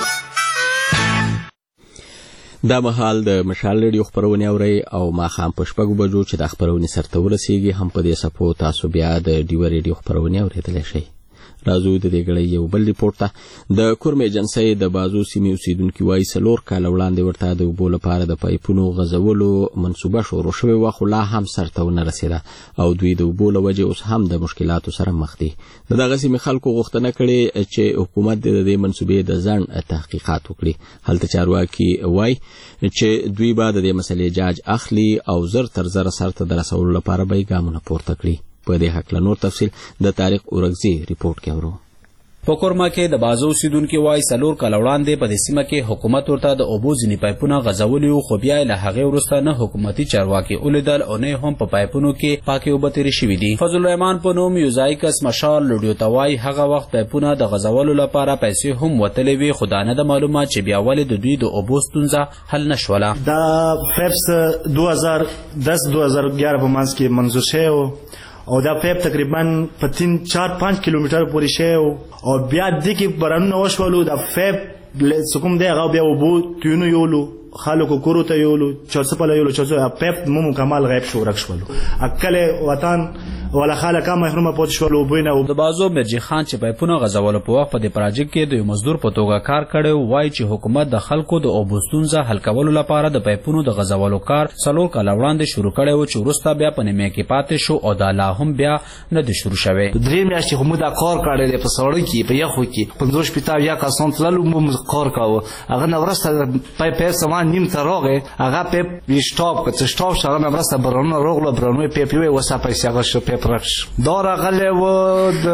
دا مهال د مشال ریډیو خبرونه اوري او ما خام په شپږو بجو چې د خبرونه سرته ورسیږي هم په دې سپو تاسو بیا د ډیو ریډیو خبرونه اوریدلی شئ. راځو د دې غړي یو بل ریپورت ته. د کورم ایجنسی د بازو سیمې اوسیدونکو وايي څلور کاله وړاندې ورته د اوبو لپاره د پایپونو غځولو منصوبه شروع شوې وه خو لا هم سرته ونه رسېده او دوی د اوبو له وجې اوس هم د مشکلاتو سره مخ دي. د دغه سیمې خلکو غوښتنه کړې چې حکومت د دې منصوبې د ځنډ تحقیقات وکړي. هلته چارواکي وایي چې دوی به د دې مسلې جاج اخلي او زر تر زر سرته د رسولو لپاره به یې ګامونه پورته کړي. په دې حق له نور تفصیل د تاریخ اورګزي ریپورت کې اورو. په کورما کې د بازو اوسیدونکو وايي څلور کاله وړاندې په دې سیمه کې حکومت ورته د اوبو ځینې پایپونه غځولي خو بیا له هغې وروسته نه حکومتي چارواکي ولیدل او نه هم په پایپونو کې پاکې اوبه تېرې شوي دي. فضل الرحمن په نوم یو ځای کس مشال ریډیو ته وايي هغه وخت پایپونه د غځولو لپاره پیسې هم وتلې وې خو دا نه ده معلومه چې بیا ولې د دوی د اوبو ستونزه حل نه شوله. دا پیپس دو هزار دس دو هزار گیارہ په منځ کې منظور شوی و او دا پیپ تقریبا په تین چار پانچ کیلومتر پورې شوی او بیا د کې برانونه وشولو دا پیپ سکم دی هغه بیا اوبو تیونو یولو خلکو کورو ته یولو چرسپله یولو چرسو پیپ مو مکمل غیب شو ورک شولو اکل وطن ولا خلک هم محرومه پاتې شول او بوینه. د بازو مرجی خان چې پایپونه غځولو په وخت په دې پروژې کې د یو مزدور په توګه کار کړی وایي چې حکومت د خلکو د اوبو ستونزه حل کولو لپاره د پایپونو د غځولو کار څلور کاله وړاندې شروع کړی و چې وروسته بیا په نیمه کې پاتې شو او دا لا هم بیا نه دی شروع شوی. درې میاشتې خو موږ دا کار کړی دی په سړک کې په یخو کې پنځوس شپېته یا کسان تللو موږ کار کاوه هغه نه وروسته پایپ پیپ سامان نیم ته راغی هغه پیپ ویشټاپ کړ چې شټاپ شغله نه وروسته برانونه راغله برانونه پیپ یې وسه پیسې هغه شو پیپ رک شو راغلی و د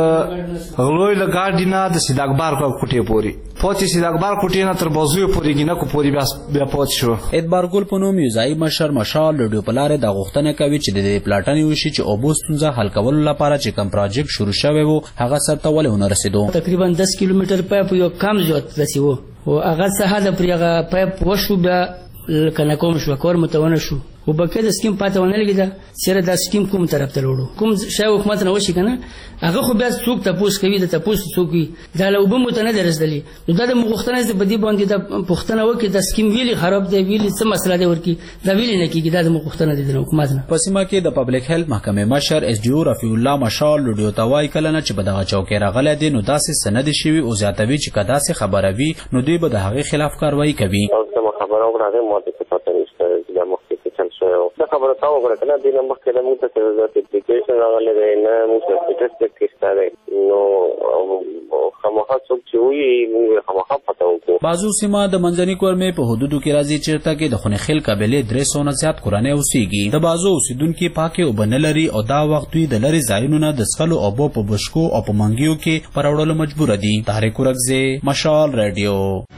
غلوی له ګاډي نه د سید اکبر کوټې پورې پاتې سید اکبر کوټې نه تر بازوی پورې ګینکو پورې بیا پاتې شو. ادبار ګل په نوم یو ځایي مشر مشال ریډیو په لارې دا غوښتنه کوي چې د دې پلاټنې وشي چې اوبو ستونزه حل کولو لپاره چې کوم پروجیکټ شروع شوی و هغه سرته ولې ونه رسېدو. تقریبا دس کیلومتر پایپ یو کم زیات رسېدو او هغه څه د پرې هغه پایپ وشو بیا کنه کوم شو کور متونه شو او بکې د سکیم پاتې ونه لګیدا سره د سکیم کوم طرف ته وړو کوم شای حکومت نه وشي کنه هغه خو بیا څوک تاسو کوي د تاسو څوک دا له وبم متنه درسدلی نو دا د مغختنه په دې باندې د پښتنه وکي د سکیم ویلي خراب دی ویلي څه مسله دی ورکی دا ویلي نه کیږي دا د مغختنه د حکومت نه. په سیمه کې د پبلک هیلث محکمې مشر اس ډي او رفیع الله مشال ریډیو ته وايي کله نه چې په دغه چوکۍ راغلی دی نو داسې سند شوي او زیاتوي چې کدا سي خبره وي نو دوی به د هغې خلاف کاروایی کوي. خبره وکړه مو ته پته نشته چې د مخکې چل شو دا خبره تا وکړه کنه د نن مخکې د موږ ته د اپلیکیشن راغلی دی نه موږ سټیټسټیک کیسه دی نو خامخا څوک چې وي موږ خامخا پته وکړو. بازو سیمه د منځني کورمې په حدودو کې راځي چیرته کې د خونخیل قبیلې درې سوه نه زیات کورنۍ اوسېږي. د بازو اوسېدونکي پاکې اوبه نه لري او دا وخت دوی د لرې ځایونو نه د څښلو اوبو په بشکو او په منګیو کې په راوړلو مجبوره دي. طارق ورکزی، مشال ریډیو.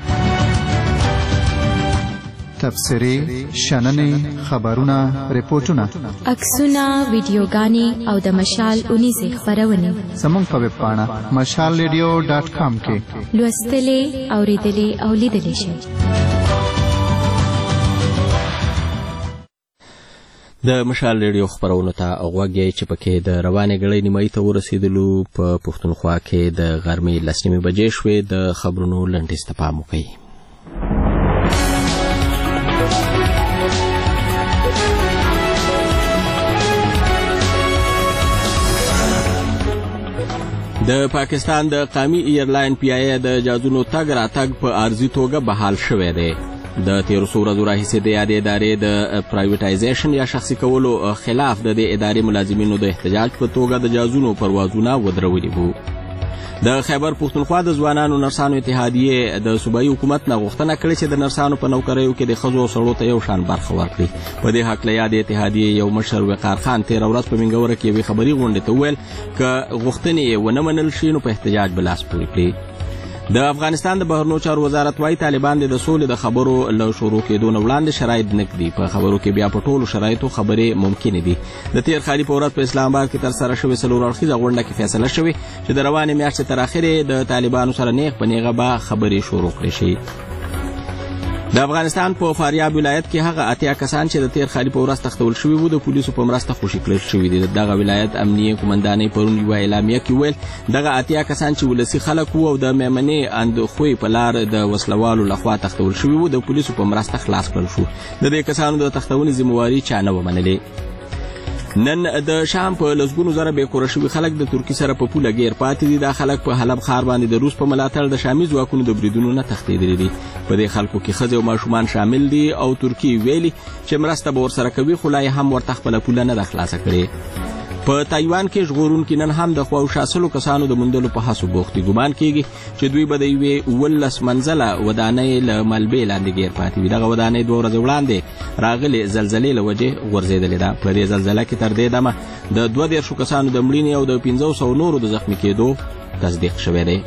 تبصرې، شننې، خبرونه، ریپورټونه، عکسونه، ویډیوګانې او د مشال اونیزې خپرونې زموږ په ویب پاڼه مشال ریډیو ډاټ کام کې لوستلې، اورېدلې او لیدلې شئ. د مشال ریډیو خبرونو ته غوږ یې چې پکې د روانې ګړۍ نیمایي ته ورسېدلو. په پښتونخوا کې د غرمې لس نیمې بجې شوې. د خبرونو لنډیز ته پام وکړئ. د پاکستان د قومي ایرلاین پی ای د جازونو تګ راتګ په عارضي توګه بحال شوی دی. د تیرو څو ورځو راهیسې د یادې ادارې د پرایویټایزیشن یا شخصي کولو خلاف د دې ادارې ملازمینو د احتجاج په توګه د جازونو پروازونه ودرولي وو. د خیبر پښتونخوا د ځوانانو نرسانو اتحادیې د صوبایي حکومت نه غوښتنه کړې چې د نرسانو په نوکریو کې د ښځو او سړو ته یو شان برخه ورکړي. په دې هکله یادې اتحادیې یو مشر وقار خان تېره ورځ په منګوره کې یوې خبري غونډې ته وویل که غوښتنې یې ونه منل شي نو په احتجاج به لاس پورې کړي. د افغانستان د بهرنیو چارو وزارت وايي طالبان د سولې د خبرو له شروع کېدو نه وړاندې شرایط نه ږدي. په خبرو کې بیا په ټولو شرایطو خبرې ممکنې دي. د تېر ښاري په ورځ په اسلام آباد کې ترسره شوې څلور اړخیزه غونډه کې فیصله شوې چې د روانې میاشتې تر اخرې د طالبانو سره نیغ په نیغه به خبرې شروع کړې شي. د افغانستان په فاریاب ولایت کې هغه اتیا کسان چې د تېر ښاري په ورځ تښتول شوي وو د پولیسو په مرسته خوشي کړل شوي دي. دغه ولایت امنیې قومندانۍ پرون یوه اعلامیه کې وویل دغه اتیا کسان چې ولسي خلک وو او د میمنې اندخوی په لار د وسلوالو لخوا تښتول شوي وو د پولیسو په مرسته خلاص کړل شو. د دې کسانو د تښتونې ذمهواري چا نه ومنلې. نن د شام په لسګونو زره بېکوره شوي خلک د ترکي سره په پوله ګیر پاتې دي. دا خلک په حلب ښار باندې د روس په ملاتړ د شامي ځواکونو د بریدونو نه تښتېدلي دي. په دې خلکو کې ښځې او ماشومان شامل دي او ترکي ویلي چې مرسته به ورسره کوي خو لا یې هم ورته خپله پوله نه ده خلاصه کړې. په تایوان کې ژغورونکي نن هم د خواوشا سلو کسانو د موندلو په هڅو بوخت دي. ګمان کېږي چې دوی به د یوې اوولس منزله ودانۍ له ملبې لاندې ګیر پاتې وي. دغه ودانۍ دوه ورځې وړاندې راغلې زلزلې له وجې غورځېدلې ده. په دې زلزله کې تر دې دمه د دوه دېرشو کسانو د مړینې او د پنځه سوو نورو د زخمي کېدو تصدیق شوی دی.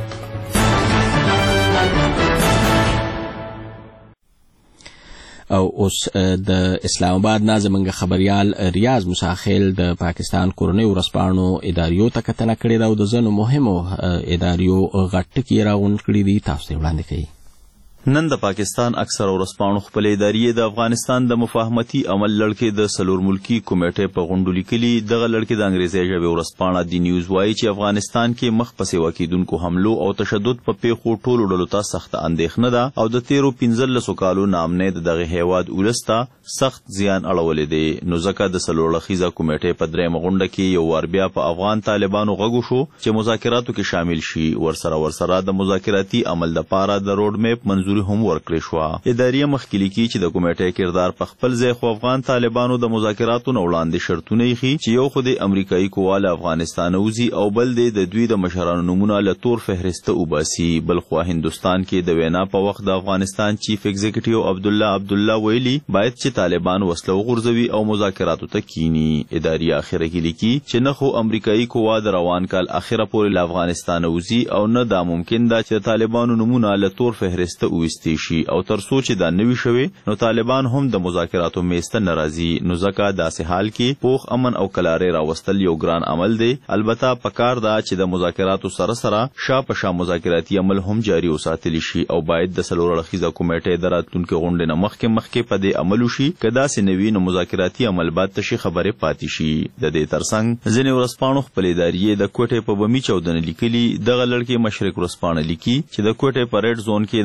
او اوس د اسلام آباد نه زموږ خبریال ریاض مساخیل د پاکستان کورنیو ورځپاڼو اداریو ته کتنه کړې ده او د ځینو مهمو اداریو غټ ټکي یې راغونډ کړي دي. تاسو ته وړاندې کوي. نن د پاکستان اکثر ورځپاڼو خپلې ادارې د افغانستان د مفاهمتي عمل لړکې د څلور ملکي کمیټې په غونډو لیکلي. دغه لړکې د انګریزي ژبې ورځپاڼه دی نیوز وایي چې افغانستان کې مخ په سیوا کېدونکو حملو او تشدد په پیښو ټولو ډلو ته سخته اندېښنه ده او د تیرو پنځلسو کالو ناامنۍ د دغه هیواد ولس ته سخت زیان اړولی دی. نو ځکه د څلور اړخیزه کمیټې په درېیمه غونډه کې یو وار بیا په افغان طالبانو غږ وشو چې مذاکراتو کې شامل شي. ورسره ورسره د مذاکراتي عمل دپاره د روډ میپ منظوري هم ورکړې شوه. اداریه مخکې لیکي چې د کمیټې کردار په خپل ځای خو افغان طالبانو د مذاکراتو نه وړاندې شرطونه ایښي چې یو خو د امریکایي قوا له افغانستانه وځي او بل دی د دوی د مشرانو نومونه له تور فهرسته وباسي. بل خوا هندوستان کې د وینا په وخت د افغانستان چیف ایگزیکټیو عبدالله عبدالله ویلي باید چې طالبان وسله وغورځوي او مذاکراتو ته کینی. اداریه اخره کې لیکي چې نه خو امریکایي قوا د روان کال اخره پورې له افغانستانه وځي او نه دا ممکن ده چې د طالبانو نومونه له تور فهرسته وویستې شي او تر څو چې دا نوي شوي نو طالبان هم د مذاکراتو میز ته نه راځي. نو ځکه داسې حال کې پوخ امن او کلارې راوستل یو ګران عمل دی. البته پکار ده چې د مذاکراتو سره سره شا په شا مذاکراتي عمل هم جاري وساتلی شي او باید د څلور اړخیزه کمیټې د راتلونکي غونډې نه مخکې مخکې په دې عمل وشي. که داسې نوي نو مذاکراتي عمل بعد تشي خبرې پاتې شي. د دې ترڅنګ ځینې ورځپاڼو خپلې ادارې د کوټې په بمي چاودنه لیکلي. دغه لړکې مشرق ورځپاڼه لیکي چې د کوټې په ریډ زون کې د کچرې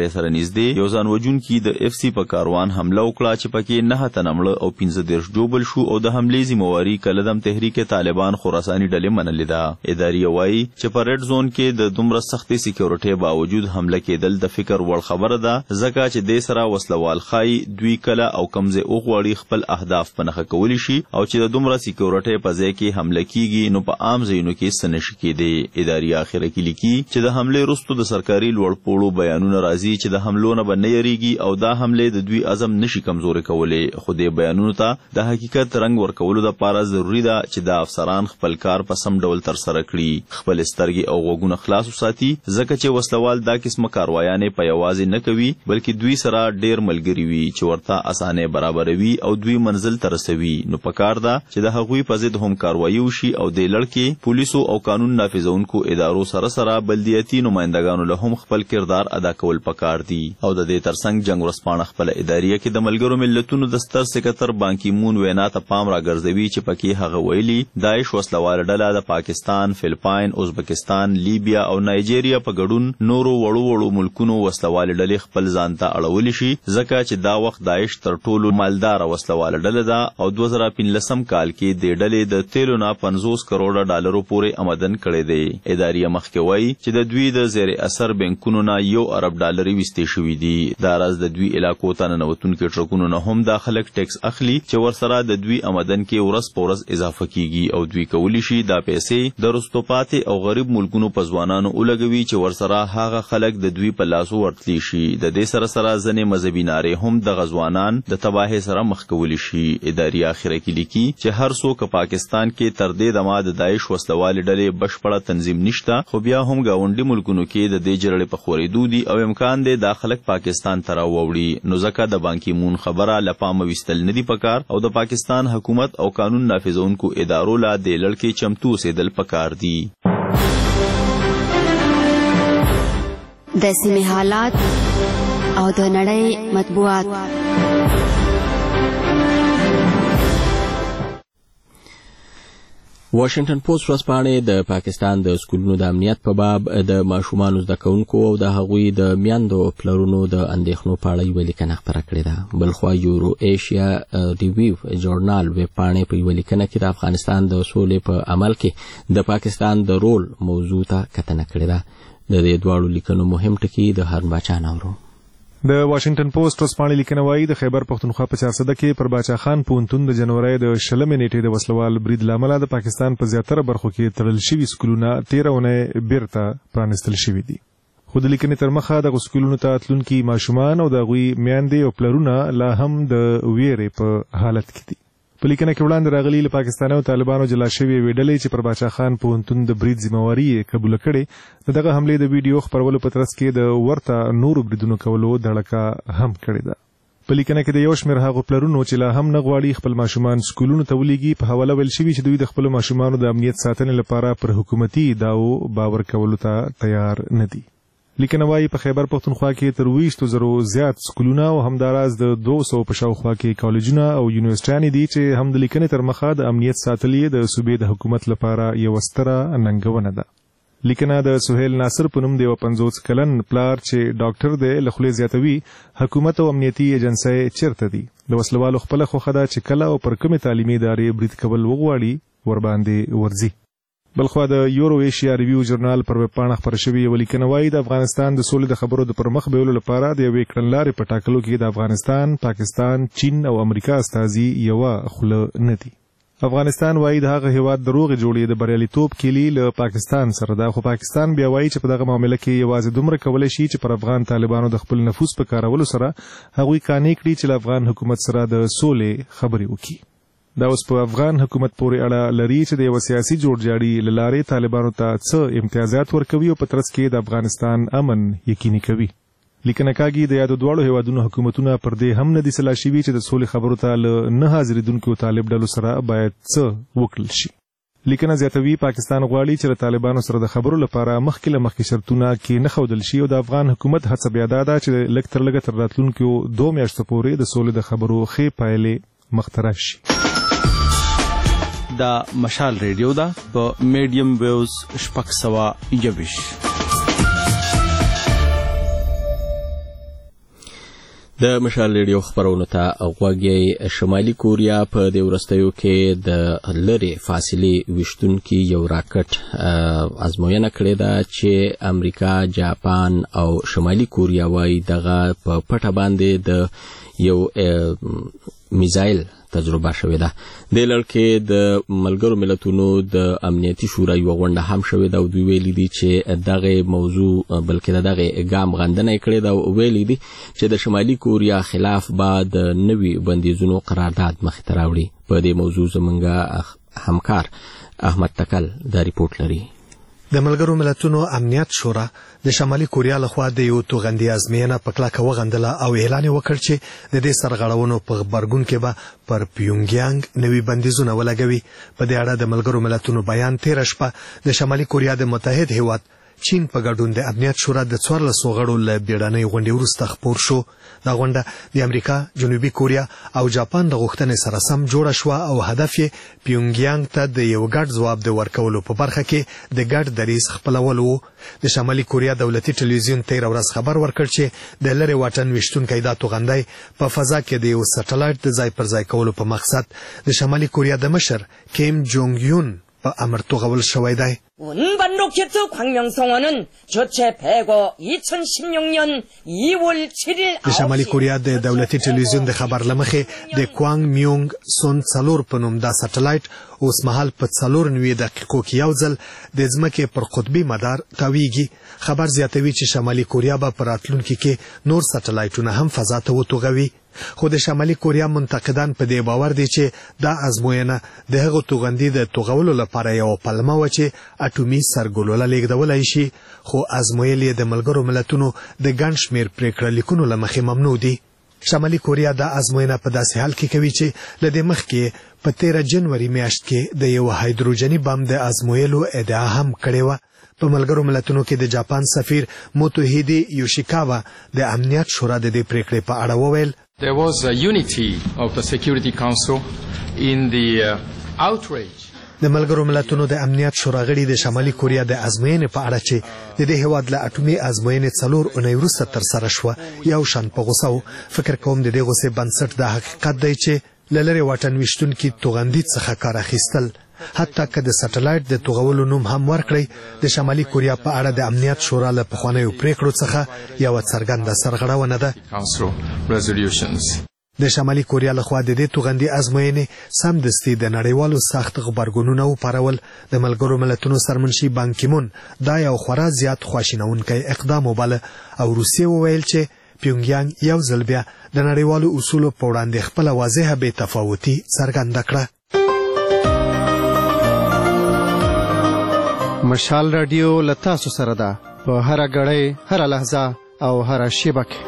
ادارې سره نږدې یو ځان وژونکي د اف سی په کاروان حمله وکړه چې پکې نه تنه مړه او پنځه دېرش جوبل شو او د حملې ذمہواري کلدم تحریک طالبان خراساني ډلې منلې ده. ادارې وایي چې په ریډ زون کې د دومره سختي سکیورټي باوجود حمله کېدل د فکر وړ خبره ده ځکه چې د سره وسلوال خای دوی کله او کمزه او غوړي خپل اهداف پنهخه کولی شي او چې د دومره سکیورټي په ځای کې حمله کیږي نو په عام ځایونو کې سنش کېدي. ادارې اخره کې لیکي چې د حمله وروسته د سرکاري لوړ پوړو بیانونه راځي چې د حملو نه بنه یریږي او دا حمله د دوی عزم نشي کمزوري کولې. خو د بیانونو ته د حقیقت رنگ ورکولو لپاره ضروری ده چې د افسران خپل کار په سم ډول تر سره کړي، خپل سترګې او غوږونه خلاص وساتي ځکه چې وسلوال دا قسمه کاروایانې په یوازې نه کوي بلکې دوی سره ډېر ملګري وي چې ورته اسانه برابروي او دوی منزل ته رسوي. نو پکار ده چې د هغوی په ضد هم کاروایی وشي او د لړکې پولیسو او قانون نافذونکو ادارو سره سره بلدیاتي نمائندګانو له هم خپل کردار ادا کول پکار دي. او د دې ترڅنګ جنگ ورسپانه خپل ادارې کې د ملګرو ملتونو د ستر سکرټر بان کی مون وینا ته پام راګرځوي چې پکې هغه ویلي داعش وسلوال ډله د پاکستان، فلپاین، ازبکستان، لیبیا او نایجیریا په ګډون نورو وړو وړو ملکونو وسلوال ډلې خپل ځان ته اړول شي ځکه چې دا وخت داعش تر ټولو مالدار وسلوال ډله ده او دوه زره پنځلسم کال کې د ډلې د تیلو نه پنځوس کروڑه ډالرو پورې آمدن کړی دی. ادارې مخکې وایي چې د دوی د زیر اثر بانکونو نه یو ارب ډالر وستې شوي دي. دا راز د دوی علاقو ته ننوتونکي ټرکونو نه هم دا خلک ټیکس اخلي چې ورسره د دوی آمدن کې ورځ په ورځ اضافه کیږي او دوی کولی شي دا پیسې د رستو پاتې او غریب ملکونو په ځوانانو ولګوي چې ورسره هغه خلک د دوی په لاسو ورتلی شي. د دې سره سره ځنې مذهبي نارې هم د غزوانان د تباهۍ سره مخ کولی شي. ادارې اخره کې لیکي چې هر څوک پاکستان کې تر دې دمه د داعش وسلوال ډلې بشپړه تنظیم نشته خو بیا هم گاونډي ملکونو کې د دې جړړې په خورېدو دي او امکان دی دا خلک پاکستان ته راووړي. نو ځکه د بان کی مون خبره له پامه ویستل نه دي پکار او د پاکستان حکومت او قانون نافذونکو ادارو لا د لړکې چمتو اوسېدل پکار دي. د سیمې حالات او د نړۍ مطبوعات. واشنگټن پوسټ ورځپاڼې د پاکستان د سکولونو د امنیت په باب د ماشومانو زده کوونکو او د هغوی د میندو پلرونو د اندېښنو په اړه یوه لیکنه خپره کړې ده. بلخوا یورو ایشیا ریویو جورنال ویبپاڼې په یوه لیکنه کې د افغانستان د سولې په عمل کې د پاکستان د رول موضوع ته کتنه کړې ده. د دې دواړو لیکنو مهم ټکي د هارون باچا ناورو. د واشنگټن پوسټ ورځپاڼې لیکنه وایي د خیبر پښتونخوا په چارسده کې پر باچا خان پوهنتون د جنوري د شلمې نیټې د وسلوال برید لامل د پاکستان په زیاتره برخو کې تړل شوي سکولونه تیره اونۍ بیرته پرانیستل شوي دي. خو د لیکنې تر مخه د سکولونو ته تلونکي ماشومان او د هغوی میندې او پلرونه لا هم د ویرې په حالت کې دي. په لیکنه کې وړاندې راغلي له پاکستاني او طالبانو جلا شوي یوې ډلې چې پر باچا خان پوهنتون د برید ذمہواري یې قبوله کړې د دغه حملې د ویډیو خپرولو په ترڅ کې د ورته نورو بریدونو کولو دړکه هم کړې ده. په لیکنه کې د یو شمېر هغو پلرونو چې لا هم نه غواړي خپل ماشومان سکولونو ته ولیږي په حواله ویل شوي چې دوی د خپلو ماشومانو د امنیت ساتنې لپاره پر حکومتي ادعاو باور کولو ته تیار نه دي. لیکنه وایي په خیبر پښتونخوا کې تر ویشتو زرو زیات سکولونه او همداراز د دوه سوو په شاوخوا کې کالجونه او یونیورسټیانې دي چې هم د لیکنې تر مخه د امنیت ساتل یې د صوبې د حکومت لپاره یوه ستره ننګونه ده. لیکنه د سهیل ناصر په نوم د یوه پنځوس کلن پلار چې ډاکټر دی له خولې زیاتوي حکومت او امنیتي ایجنسۍ چیرته دي. د وسلوالو خپله خوښه ده چې کله او پر کومې تعلیمي ادارې برید کول وغواړي ورباندې ورځي. بلخوا د یورو ایشیا ریویو جورنال پر ویبپاڼه خپره شوې یوه لیکنه وایي د افغانستان د سولې د خبرو د پرمخ بیولو لپاره د یوې کړنلارې په ټاکلو کې د افغانستان، پاکستان، چین او امریکا استازي یوه خوله نه دي. افغانستان وایي د هغه هیواد د روغې جوړې د بریالیتوب کیلي له پاکستان سره ده خو پاکستان بیا وایي چې په دغه معامله کې یوازې دومره کولی شي چې پر افغان طالبانو د خپل نفوذ په کارولو سره هغوی قانع کړي چې له افغان حکومت سره د سولې خبرې وکړي. دا اوس په افغان حکومت پورې اړه لري چې د یوه سیاسي جوړجاړي له لارې طالبانو ته څه امتیازات ورکوي او په ترڅ کې د افغانستان امن یقیني کوي. لیکنه کاږي د یادو دواړو هیوادونو حکومتونه پر دې هم نه دي سلا شوي چې د سولې خبرو ته له نه حاضرېدونکو طالب ډلو سره باید څه وکړل شي. لیکنه زیاتوي پاکستان غواړي چې له طالبانو سره د خبرو لپاره مخکې له مخکې شرطونه کې نه ښودل شي او د افغان حکومت هڅه بیا دا ده چې لږ تر لږه تر راتلونکو دوه میاشتو پورې د سولې د خبرو ښې پایلې مخته راشي. دا مشال ریډیو ده په میډیم ویوز شپږ سوه یویشت. د مشال ریډیو خبرونو ته غوږی. شمالي کوریا په د ورستیو کې د لری فاصله وشتونکو یو راکټ ازموینه کړې ده چې امریکا، جاپان او شمالي کوریا وايي دغه په پټه باندې د یو میزایل تجربه شوې ده. د لړکې د ملګرو ملتونو د امنیتي شورا یو غونډه هم شوې ده او دوی ویلي دي چې دغه موضوع بلکې دغه ګام غندنه کړې ده او ویلي دي چې د شمالي کوریا خلاف بعد نوي بندیزونو قرارداد مخې ته راوړي. په دې موضوع زمونږ همکار احمد تکل دا ریپورت لري. د ملګرو ملتونو امنیت شورا د شمالي کوریا لخوا د یو توغندي ازموینه په کلکه وغندله او اعلان وکړ چې د دې سرغړونو په غبرګون کې به پر پیونګیانګ نوي بندیزونه ولګوي. په دې اړه د ملګرو ملتونو بیان تیر شپه د شمالي کوریا د متحد هیواد چین په ګډون د امنیت شورا د څوارلسو غړو له بیړنۍ غونډې وروسته خپور شو. دا غونډه د امریکا، جنوبي کوریا او جاپان د غوښتنې سره سم جوړه شوه او هدف یې پیونګیانګ ته د یو ګډ ځواب د ورکولو په برخه کې د ګډ دریځ خپلول و. د شمالي کوریا دولتي ټلویزیون تیر ورځ خبر ورکړ چې د لری واټن وشتونکو دا توغندی په فضا کې د یو سټلایټ د ځای پر ځای کولو په مقصد د شمالي کوریا د مشر کیم جونګ یون په امر توغول شوی دی. 운반 로켓 광명성어는 저체 백오 이천십육 년 이월 칠일 د شمالي کوریا د دولتي ټلویزیون د خبر لمخې د کوانګ میونګ سون څلور په نوم دا سټلایټ اوس مهال په څلور نوي دقیقو کې یو ځل د ځمکې پر قطبي مدار تاویږي. خبر زیاتوي چې شمالي کوریا به په راتلونکي کې نور سټلایټونه هم فضا ته وتوغوي. خو د شمالي کوریا منتقدان په دې باور دي چې دا ازموینه د هغو توغندي د توغولو لپاره یو پلمه و چې اټومي سرګلوله لیږدولای شي، خو ازمویل یې د ملګرو ملتونو د ګڼ شمېر پریکړه لیکونو له مخې ممنوع دي. شمالي کوریا دا ازموینه په داسې حال کې کوي چې له دې مخکې په تیره جنوري میاشت کې د یو هایدروجني بم د ازمویلو ادعا هم کړې وه. په ملګرو ملتونو کې د جاپان سفیر موتوهیدي یوشیکاوا د امنیت شورا د دې پریکړې په اړه وویل There was a unity of the Security Council in the uh, outrage. د ملګرو ملتونو د امنیت شورا غړي د شمالي کوریا د ازموینې په اړه چې د دې هیواد له اټومي ازموینې څلور اونۍ وروسته ترسره شوه یو شان په غوسه و. فکر کوم د دې غوسې بنسټ دا حقیقت دی چې له لرې واټن ویشتونکي توغندي څخه کار اخیستل، حتی که د سټلایټ د توغولو نوم هم ورکړی، د شمالي کوریا په اړه د امنیت شورا له پخوانیو پریکړو څخه یوه څرګنده سرغړونه ده. د شمالي کوریا لخوا د دې توغندي ازموینې سمدستي د نړیوالو سخت غبرګونونه وپارول. د ملګرو ملتونو سرمنشي بان کیمون دا یو خورا زیات خواشینونکی اقدام وباله او روسیې وویل چې پیونګیانګ یو ځل بیا د نړیوالو اصولو په وړاندې خپله واضحه بې تفاوتي څرګنده کړه. مشال رادیو له تاسو سره ده په هره ګړۍ، هره لحظه او هره شیبه کې.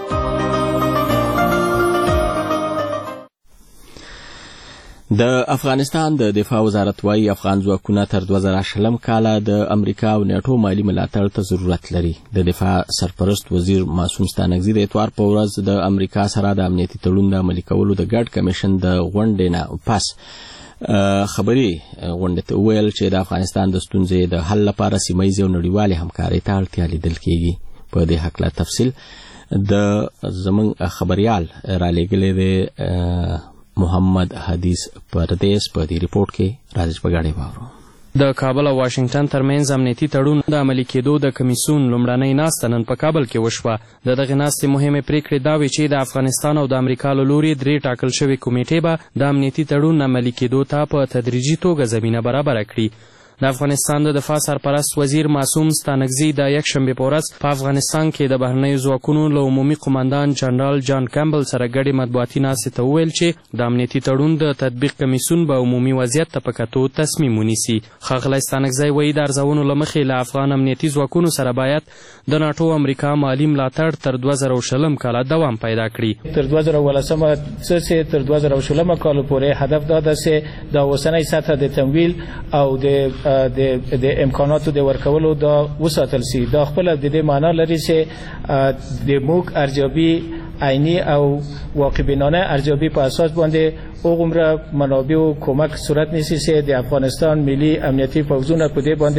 د افغانستان د دفاع وزارت وايي افغان ځواکونه تر دوه زره شلم کاله د امریکا او نیټو مالی ملاتړ ته ضرورت لري. د دفاع سرپرست وزیر معصوم ستانکزي د اتوار په ورځ د امریکا سره د امنیتي تړون د عملي کولو د ګډ کمیشن د غونډې نه پس خبري غونډې ته ویل چې د افغانستان د ستونزې د حل لپاره سیمه‌ییزې او نړیوالې همکارۍ ته اړتیا لیدل کېږي. په دې هکله تفصیل د زموږ خبريال را لېږلی دی محمد حدیث پردیس په دې ریپورت کې راځي په غاړه وارو. د کابل او واشنگټن ترمنځ امنیتي تړون د عملي کېدو د کمیسیون لومړنۍ ناسته نن په کابل کې وشوه. د دغې ناستې مهمې پریکړې دا وې چې د افغانستان او د امریکا له لوري درې ټاکل شوې کمیټې به د امنیتي تړون عملي کېدو ته په تدریجي توګه زمینه برابره کړي. د افغانستان د دفاع سرپرست وزیر معصوم ستانکزي د یکشنبې په ورځ په افغانستان کې د بهرنیو ځواکونو له عمومي قماندان جنرال جان کیمبل سره ګډې مطبوعاتي ناستې ته وویل چې د امنیتي تړون د تطبیق کمیسیون به عمومي وضعیت ته په کتو تصمیم ونیسي. ښاغلی ستانکزی وایي د ارزونو له مخې له افغان امنیتي ځواکونو سره باید د ناټو امریکا مالي ملاتړ تر دوه زره شلم کاله دوام پیدا کړي. تر دوه زره ولسمه څخه تر دوه زره شلمه کال پورې هدف دا ده چې د اوسنۍ سطح د تمویل او د د د امکاناتو د ورکولو دا وساتل سي. دا خپل د دې معنی لري چې د موږ ارزیابي عیني او واقعبینانه ارزیابي په اساس باندې اوغمره منابع او کمک صورت نیسي چې د افغانستان ملي امنیتي پوځونه په دې باندې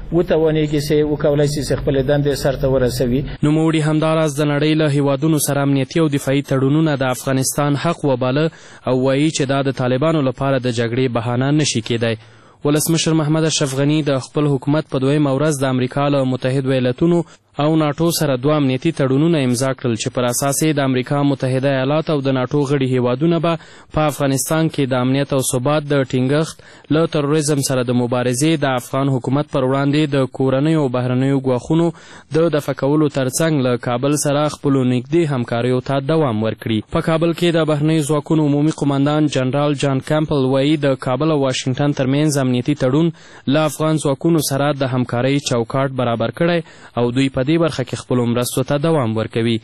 وتوانیږي چې وکولای شي چې خپل دندې سرته ورسوي. نوموړي همداراز د نړۍ له هیوادونو سره امنیتي او دفاعي تړونونه د افغانستان حق وباله او وایي چې دا د طالبانو لپاره د جګړې بهانه نشي کېدی. ولسمشر محمد اشرف غني د خپل حکومت په دویمه ورځ د امریکا له متحد ایالتونو او ناټو سره دوه امنیتي تړونونه امضا کړل چې پر اساس یې د امریکا متحده ایالات او د ناټو غړي هیوادونه به په افغانستان کې د امنیت او ثبات د ټینګښت له تروریزم سره د مبارزې د افغان حکومت پر وړاندې د کورنیو او بهرنیو ګواښونو د دفع کولو ترڅنګ له کابل سره خپلو نږدې همکاریو ته دوام ورکړي. په کابل کې د بهرنیو ځواکونو عمومي قماندان جنرال جان کمپل وایي د کابل او واشنګټن ترمنځ امنیتي تړون له افغان ځواکونو سره د همکارۍ چوکاټ برابر کړی او دوی په دې برخه کې خپلو مرستو ته دوام ورکوي.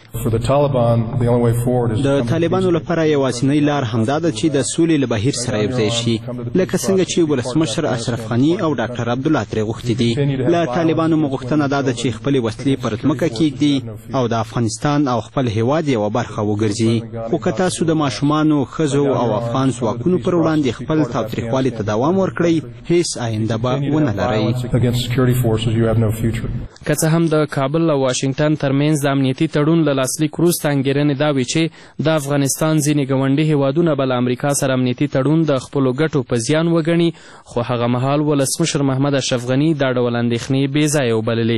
د طالبانو لپاره یوازینۍ لار همدا ده چې د سولې له بهیر سره یوځای شي، لکه څنګه چې ولسمشر اشرف غني او ډاکټر عبدالله ترې غوښتي دي. له طالبانو مو غوښتنه دا ده چې خپلې وسلې پر ځمکه کیږدي او د افغانستان او خپل هیواد یوه برخه وګرځي. خو که تاسو د ماشومانو، ښځو او افغان ځواکونو پر وړاندې خپل تاوتریخوالي ته دوام ورکړئ، هیڅ آینده به ونه لرئ. که څه هم د کابل او واشنګټن ترمنځ د امنیتي تړون له لاسلیک وروسته انګېرنې دا وي چې د افغانستان ځینې ګاونډي هیوادونه به له امریکا سره امنیتي تړون د خپلو ګټو په زیان وګڼي، خو هغه مهال ولسمشر محمد اشرف غني دا ډول اندېښنې بې ځایه وبللې.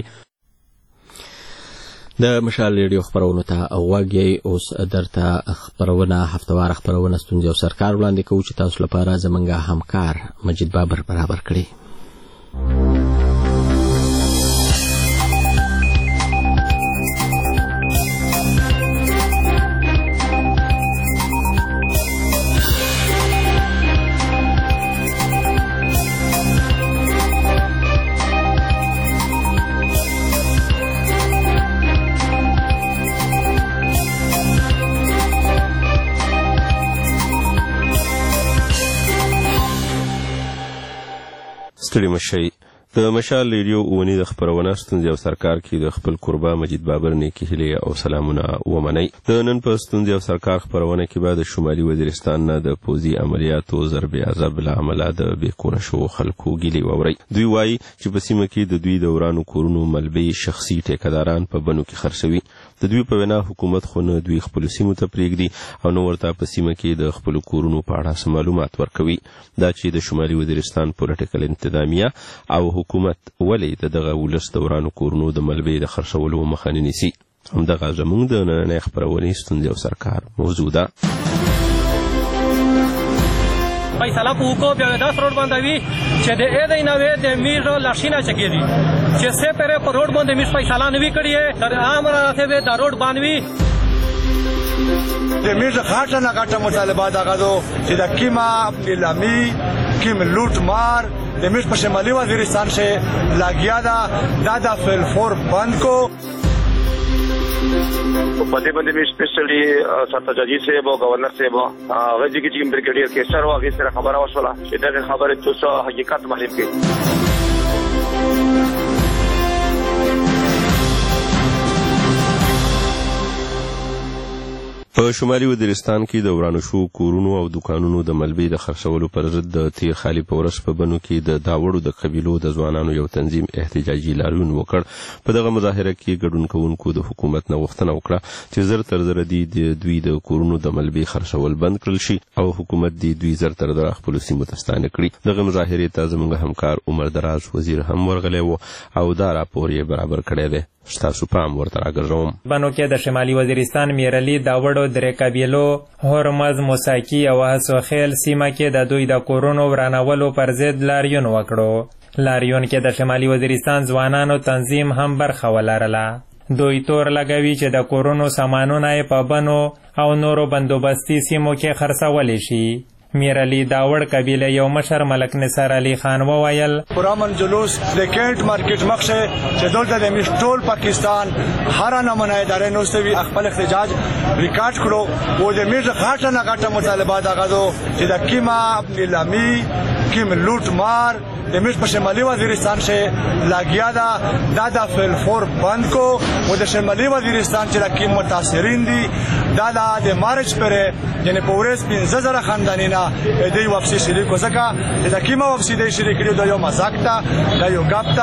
د مشال ریډیو خبرونو ته غوږ یې. اوس درته خبرونه هفتواره خبرونه ستونزې او سرکار وړاندې کوو چې تاسو لپاره زموږ همکار مجید بابر برابر کړي. ستړي مشئ. د مشال ریډیو اونی د خبرونه ستونزې او سرکار کې د خپل قربا مجید بابر نیکی هیلې او سلامونه ومنئ. د نن په ستونزې او سرکار خبرونه کې به د شمالي وزیرستان نه د پوځي عملیاتو ضرب عذاب له امله د بېکونه شوو خلکو ګیلې واورئ. دوی وایي چې په سیمه کې د دوی د ورانو کورونو ملبې شخصي ټیکهداران په بنو کې خرڅوي. د دوی په وینا حکومت خو نه دوی خپلو سیمو ته پرېږدي او نه ورته په سیمه کې د خپلو کورونو په اړه څه معلومات ورکوي. دا چې د شمالي وزیرستان پولیټیکل انتظامیه او حکومت ولې د دغه ولس د ورانو کورونو د ملبې د خرڅولو مخه نه نیسي، همدغه زموږ د نننۍ خپرونې ستونزې او سرکار موضوع ده. فیصله په وکړو بیا داس روډ باندې وي چې د اې دی نوې د میر لاشینه چکېږي چې سه پرې په روډ باندې میر فیصله نه وي کړې تر عام راته د روډ باندې وي د میر غاټه نه غاټه مطالبات هغه دو چې د کیما نیلامي کیم لوټ مار د میر په شمالي وزیرستان شه لاګیا دا دا د فلفور بند کو پدې باندې مې سپیشلی سرتاجي صاحب او گورنر صاحب هغه چې چې بریګیډیر کیسر واغې سره خبره وشوله چې دا خبره تاسو حقیقت معلوم کړي. په شمالي وزیرستان کې د ورانو شوو کورونو او دکانونو د ملبې د خرڅولو پر ضد د تیر خالي په ورځ په بنو کې د داوړو د قبیلو د ځوانانو یو تنظیم احتجاجي لاریون وکړ. په دغه مظاهره کې ګډون کوونکو د حکومت نه غوښتنه وکړه چې زر تر زره دي د دوی د کورونو د ملبې خرڅول بند کړل شي او حکومت دې دوی زر تر زره خپلو سیمو ته ستانه کړي. دغه مظاهرې ته زموږ همکار عمر دراز وزیر هم ورغلی و او دا راپور یې برابر کړی دی. ستاسو پام ورته راګرځوم. بنو کې د شمالي وزیرستان میرلی داوړو درې قبیلو هرمز موساکی او هسوخیل سیمه کې د دوی د کورونو ورانولو پر ضد لاریون وکړو. لاریون کې د شمالي وزیرستان ځوانانو تنظیم هم برخه ولرله. دوی تور لګوي چې د کورونو سامانونه یې په بنو او نورو بندوبستي سیمو کې خرڅولی شي. میرعلی داوړ قبیله یو مشر ملک نثار علی خان وویل پرامن جلوس د کینټ مارکیټ مخشه چې دلته د مشټول پاکستان هر نمونه ادارې نوستوي خپل احتجاج ریکارډ کړو او د میز غاټه نه غاټه مطالبات هغه چې د کیما نیلامي کیم لوټ مار د میر په شمالي وزیرستان شه لاګیا دا دا د فلفور بند کو او د شمالي وزیرستان چې د کیم متاثرین دي دا د مارچ پرې یعنی په ورځ پنځه زره خاندانینا دوی واپسی شریک وسکا د کیما واپسی د شریک کړي د یو مزاق ته د یو غاپتا.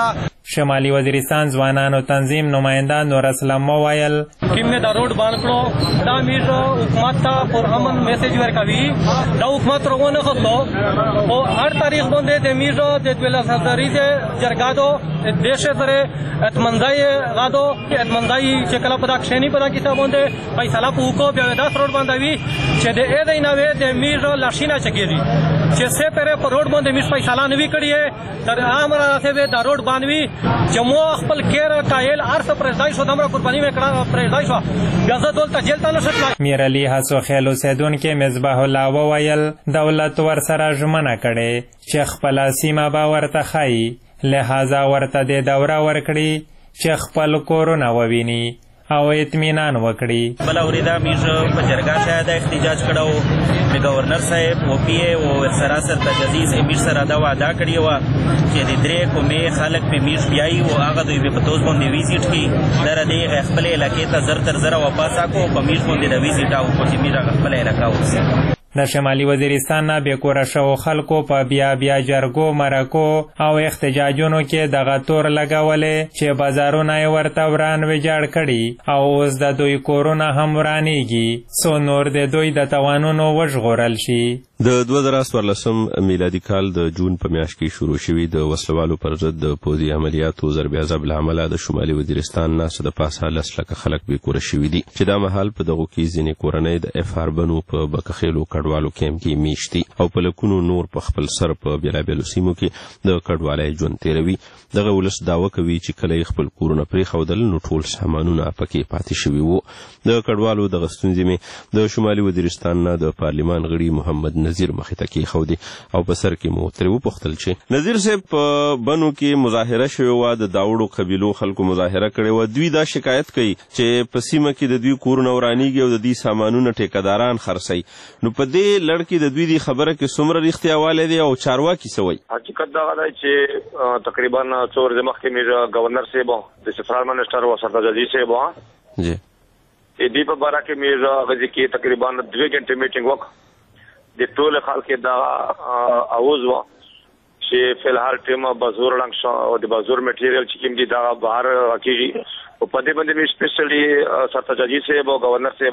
شمالي وزیرستان ځوانانو تنظیم نماینده نور اسلام وویل کیم دا روډ باندې کړو دا میر حکومت ته پر امن میسج ورکوي دا حکومت روونه خصو او هر تاریخ باندې د میر د دوله سرداری د جرګادو دیش سره اتمنځای غادو اتمنځای چې کله په دښنی په کتاب باندې فیصله وکړو بیا دا روډ باندې وی چې د اې د نوې د میر لاشینا چکیږي چې سه پره په روډ باندې میر فیصله نوي کړی تر عام راته دا روډ باندې چې مو خپل کېر کایل ارث پرځای شو دمر قرباني وکړه پرځای شو بیا زه دلته جیل ته نشم. میر علي حسو خیل اوسیدونکي مصباح الله وویل دولت ورسره ژمنه کړې چې خپله سیمه به ورته ښایي لهذا ورته د دوره ورکړي چې خپل کورونه وویني او اطمینان وکړي. بله اورېده موږ په جرګه شاید احتجاج کړی د ګورنر صاحب او پی ای او ورسره سرتجدیز امیر سره دا وعده کړې وه چې د درې قومې خلک پې موږ بیایي او هغه دوی به په توس باندې ویزیټ کړي دره دې خپلې علاقې ته زر تر زره واپس اکړو په موږ باندې د ویزیټ او په چې موږ هغه خپله علاقه اوسي. د شمالي وزیرستان نه بېکوره شوو خلکو په بیا بیا جرګو مرکو او احتجاجونو کې دغه تور لګولې چې بازارونه یې ورته وران ویجاړ کړي او اوس د دوی کورونه هم ورانیږي څو نور د دوی د توانونو وژغورل شي. د دوه زره څوارلسم میلادي کال د جون په میاشت کې شروع شوي د وسلوالو پر ضد د پوځي عملیاتو ضرب عذاب له امله د شمالي وزیرستان نه څه د پاسه لس لکه خلک بېکوره شوي دي چې دا مهال په دغو کې ځینې کورنۍ د اف آر بنو په بکخیلو کډوالو کیمپ کې میشت دي او په لکونو نور په خپل سر په بېلابېلو سیمو کې د کډوالۍ ژوند تېروي. دغه ولس دعوه کوي چې کله یې خپل کورونه پرېښودل نو ټول سامانونه پکې پاتې شوي وو. د کډوالو دغه ستونزې مې د شمالي وزیرستان نه د پارلمان غړي محمد نذیر مخې ته کېښودې او په سر کې مو ترې وپوښتل چې نذیر صاحب په بنو کې مظاهره شوې وه د داوړو قبیلو خلکو مظاهره کړې وه دوی دا شکایت کوي چې په سیمه کې د دوی کورونه ورانیږي او د دوی سامانونه ټیکهداران خرڅوي. نو په دې لړ کې د دوی دې خبره کې څومره رښتیا والی دی او چارواکي څه وایي؟ حقیقت دغه دی چې تقریبا څو ورځې مخکې مې ګورنر صاحب د سفرال منسټر و سردار عزیز صاحب جی د دې په باره کې مې غږ کې تقریبا دوه غنټې میټینګ وکړ د ټول خلک دا اواز و چې فلحال ټیم بازور لنګ شو او د بازور میټیریل چې کوم دي دا بهر کیږي او په دې باندې مې سپیشلی سردار عزیز صاحب او گورنر صاحب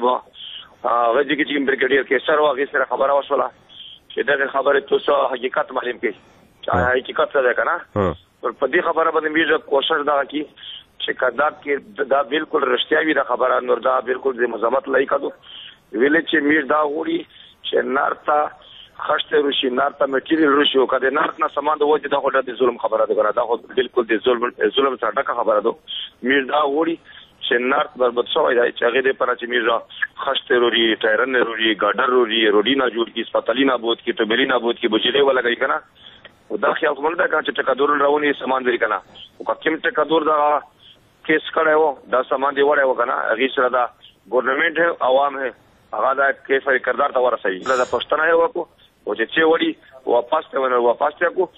غږ کې چې برګیډیر کې سره واغې سره خبره وشوله چې دا خبره تاسو حقیقت معلوم کړي چې حقیقت څه ده کنه په دې خبره باندې مې کوشش دا کی چې کدا کې دا بالکل رښتیا وي دا خبره نور دا بالکل د مزامت لای کړو ویل چې میر دا وړي چې نارتا خشته روشي نارتا میټیریل روشي او کده نارت نه سامان د وجه دا هوټه د ظلم خبره ده کنه دا بالکل د ظلم ظلم سره ډکه خبره ده. میر دا وړي چې نارت برباد شوی دی چې هغه د پر چې میر خشته روري ټایرن روري ګاډر روري روډی نه جوړ کی سپتالی نه بوت کی ټبری نه بوت کی بجلی ولا کوي کنه او دا خیال کوم دا چې ټکادور راونی سامان لري کنه او کوم ټکادور دا کیس کړه و دا سامان دی وړه و کنه هغه سره دا ګورنمنت ہے عوام ہے هغه دا کیس یې کردار ته ورسوي دا پښتنه یو کو او چې چې وړي واپس ته ونه واپس ته کو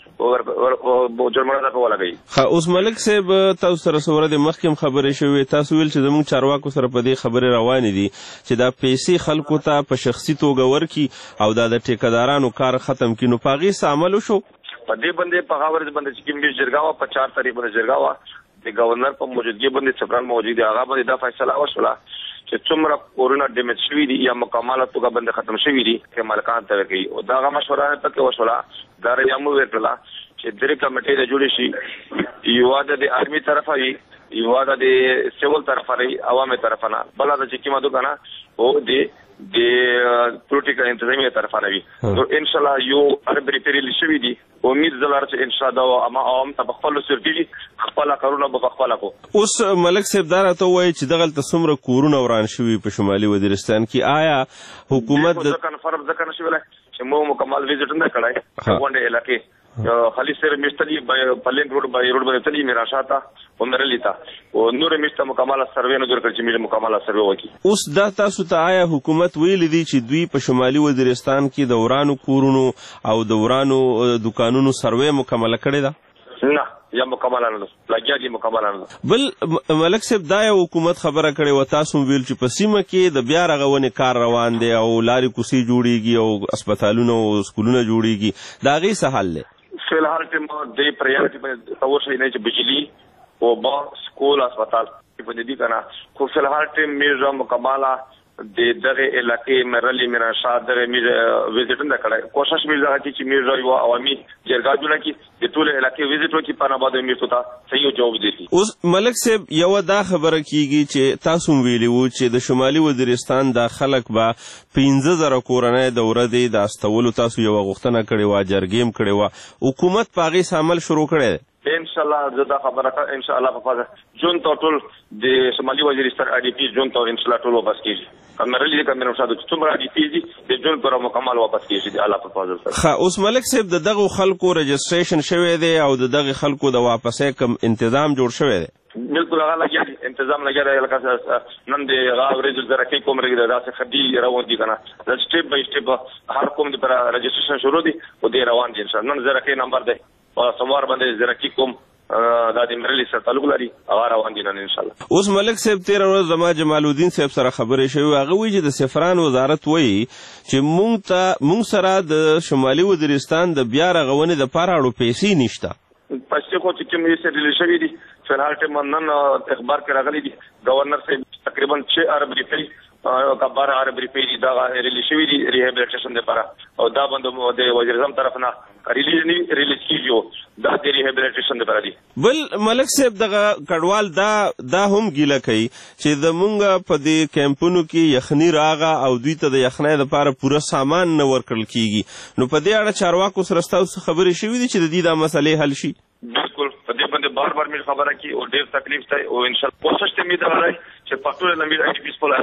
او جرمانه ده په ولګي. خا اوس ملک صاحب تاسو سره سره د مخکم خبرې شوې تاسو ویل چې زموږ چارواکو سره په دې خبرې روانې دي چې دا پیسې خلکو ته په شخصي توګه ورکي او دا د ټیکهدارانو کار ختم کړي نو په هغې څه عمل وشو؟ په دې باندې په هغه ورځ باندې چې کوم جرګه وه په چار تاریخ باندې جرګه وه د گورنر په موجودګۍ باندې سفران موجود دی هغه باندې دا فیصله وشوله چې څومره کورونه ډیمیج شوي دي یا مکمله توګه باندې ختم شوي دي چې مالکان ته ورکوي او دا هغه مشوره پکې وشوله دا رایه مو ورکړله چې درې کمیټې د جوړې شي یوه د د آرمي طرفه وي یوه د د سیول طرفه وي عوامي طرفه نه بله د چې کومه دوکه نه او د د پولیټیکل انتظامیه طرفه نه وي نو انشاءالله یو اربري پیریل شوي دي امید زلار چې انشاءالله اما عوام ته په خپلو سرګي خپله کارونه به په خپله کو. اوس ملک صاحب دا راته ووایي چې دغلته څومره کورونه وران شوي په شمالي وزیرستان کې آیا حکومت د کنفرم ځکه نه شوی چې مو مکمل ویزیټ نه کړی غونډې علاقې خالي سره مستلی پلین روډ بای روډ باندې تلی میرا شاته و مرلی تا او نور مست مکمل سروې نه جوړ کړ چې میره مکمل سروې وکي. اوس دا تاسو ته آیا حکومت ویل دي چې دوی په شمالي وزیرستان کې د ورانو کورونو او د ورانو دکانونو سروې مکمل کړې ده؟ نه یا مکمل نه لګیا دي مکمل نه. بل ملک صاحب دا یو حکومت خبره کړې و تاسو ویل چې په سیمه کې د بیا رغونې کار روان دی او لارې کوڅې جوړیږي او هسپتالونه او سکولونه جوړیږي د هغې څه حل دی؟ فی الحال ټیم د پریارټي باندې تصور شوی نه چې بجلی او با سکول هسپتال په دې کنه خو فل هر ټیم میرزا مکماله د دغه علاقې مرلی میرا شاه دغه میر وزټ نه کړای کوشش مې زغه چې میرزا یو عوامي جرګه جوړه کی د ټول علاقې وزټ وکي په نامه د میرزا ته صحیح جواب دی. اوس ملک صاحب یو دا خبره کیږي چې تاسو ویلی وو چې د شمالي وزیرستان د خلک با پنځه زره کورنۍ د ورځې د استولو تاسو یو غوښتنه کړې و جرګیم کړې و حکومت پاغي عمل شروع کړي ان شاء الله زدا خبره ان شاء الله په فاز جون ټول د شمالي وزیرستان اډي پی جون ټول ان شاء الله ټول واپس کیږي کمرلی کمنو شاده څومره اډي پی دي د جون پر مکمل واپس کیږي د الله په فاز سره. خا اوس ملک صاحب د دغه خلکو رجسټریشن شوی دی او د دغه خلکو د واپسې کم تنظیم جوړ شوی دی. بالکل هغه لګیا تنظیم لګیا دی لکه نن د غاوري د زرکی کوم رګ د داسې خدي روان دي کنه د سټیپ بای سټیپ هر کوم د پر رجسټریشن شروع دي او د روان دي ان شاء الله نن زرکی نمبر دی او سموار باندې زرکی کوم دا د مرلی سره تعلق لري هغه روان دي نن ان شاء الله. اوس ملک صاحب تیر ورځ زما جمال الدین صاحب سره خبرې شوې هغه وایي چې د سفران وزارت وایي چې مونږ ته مونږ سره د شمالي وزیرستان د بیا رغونې د پاره اړو پیسې نشته. پښتو خو چې کوم یې سره شوی دي فلحال ټیم نن اخبار کې راغلي دي گورنر صاحب تقریبا छह ارب روپۍ کا بارہ ارب روپۍ دا ریلیز شوی دي ریهابلیټیشن لپاره او دا باندې د وزیر اعظم طرف نه ریلیز نه ریلیز کیږي دا د ریهابلیټیشن لپاره دي. بل ملک صاحب دغه کډوال دا دا هم ګیله کوي چې د مونږ په دې کیمپونو کې یخنی راغه او دوی ته د یخنۍ لپاره پوره سامان نه ورکړل کیږي نو په دې اړه چارواکو سره تاسو خبرې شوې دي چې د دې د مسلې حل شي. بالکل په دې باندې بار بار مې خبره کی او ډېر تکلیف دی او ان شاء الله کوشش ته مې دا راي چې پټول لمیر اي پی سپول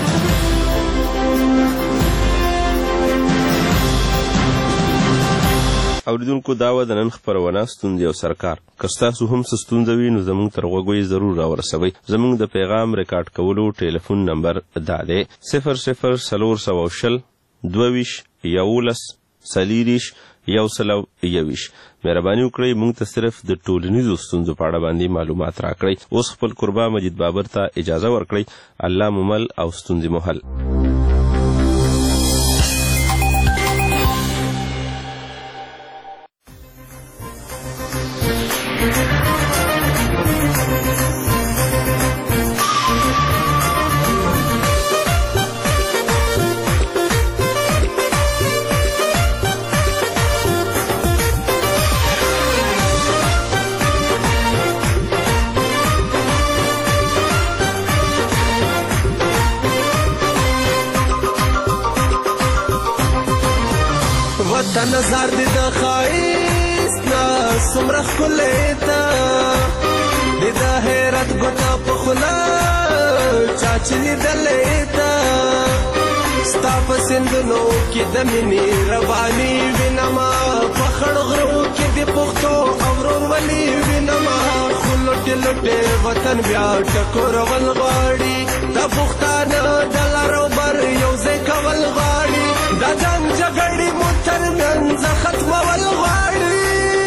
اوریدونکو داوا د نن خبرونه ستوندې او سرکار کستاسو هم ستوندې وي نو زموږ تر غوږی ضرور راورسوي. زموږ د پیغام ریکارډ کولو ټلیفون نمبر دا دی صفر صفر څلور سوه شل دوه ویشت یولس څلېرویشت یو سل او یویشت. مهرباني وکړئ موږ ته صرف د ټولنیزو ستونزو په اړه باندې معلومات راکړئ. اوس خپل قربا مجید بابر ته اجازه ورکړئ. الله مو مل او ستونزې مو حل. نظر دی د خایست نا سمره ښکلی ته دی د حیرت ګوته په خوله چا چې لیدلی ته ستا په سیندونو کې د مینې رواني وینمه په خړ غرو کې د پښتو او ورورولي وینمه خو لوټې لوټې وطن بیا ټکورول غواړي د پښتانه د لارو بر یو ځای کول غواړي دا جنګ جګړې مو تر منځ ختمول غواړي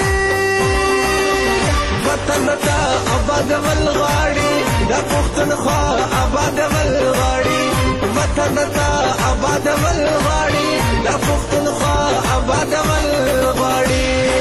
وطن ته آبادول غواړي دا پښتونخوا آبادول غواړي وطن ته آبادول غواړي دا پښتونخوا آبادول غواړي.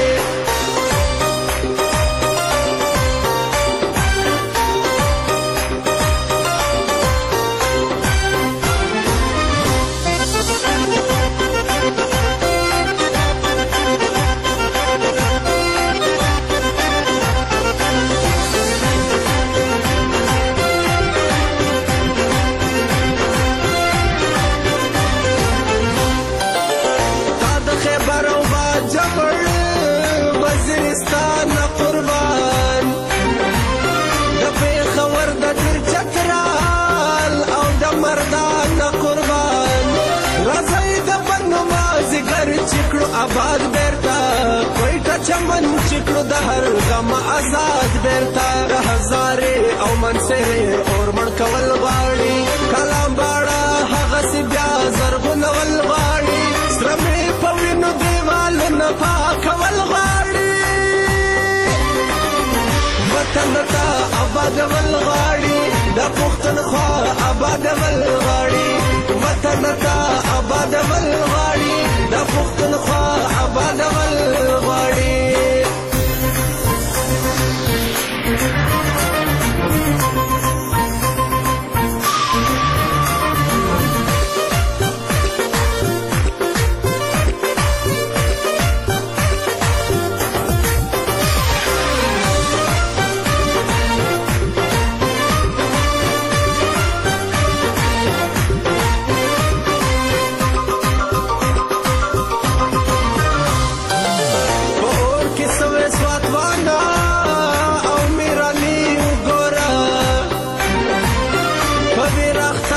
آباد بیرتا کوئټه چمن چکړو د هر غم آزاد بیرتا د هزارې او منصرې اور مړ کول غواړي کلام باړه هغه سی بیا زرغونول غواړي سره مې په وینو دیوالونه پاکول غواړي وطن ته آبادول غواړي د پښتونخوا آبادول غواړي وطن ته آبادول غواړي د پښتونخوا آبادول غواړي.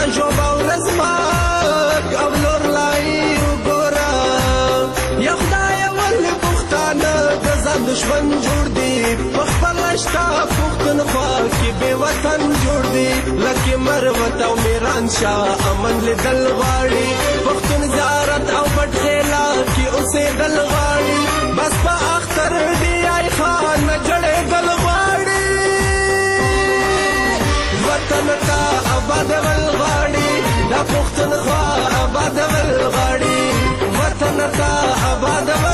ژوب او رزمک او لور لای وګوره یا خدایه ولې پښتانه د ځان دشمن جوړ دي په خپله شته پښتونخوا کې بې وطن جوړ دي لکې مروت او میران شاه امن لیدل غواړي پښتون زیارت او بټخیلا کې اوسېدل غواړي بس په اختر ډي آی خان نه جړېدل غواړي وطن ته آبادول غواړي دا پښتونخوا آبادول غواړي وطن ته آبادول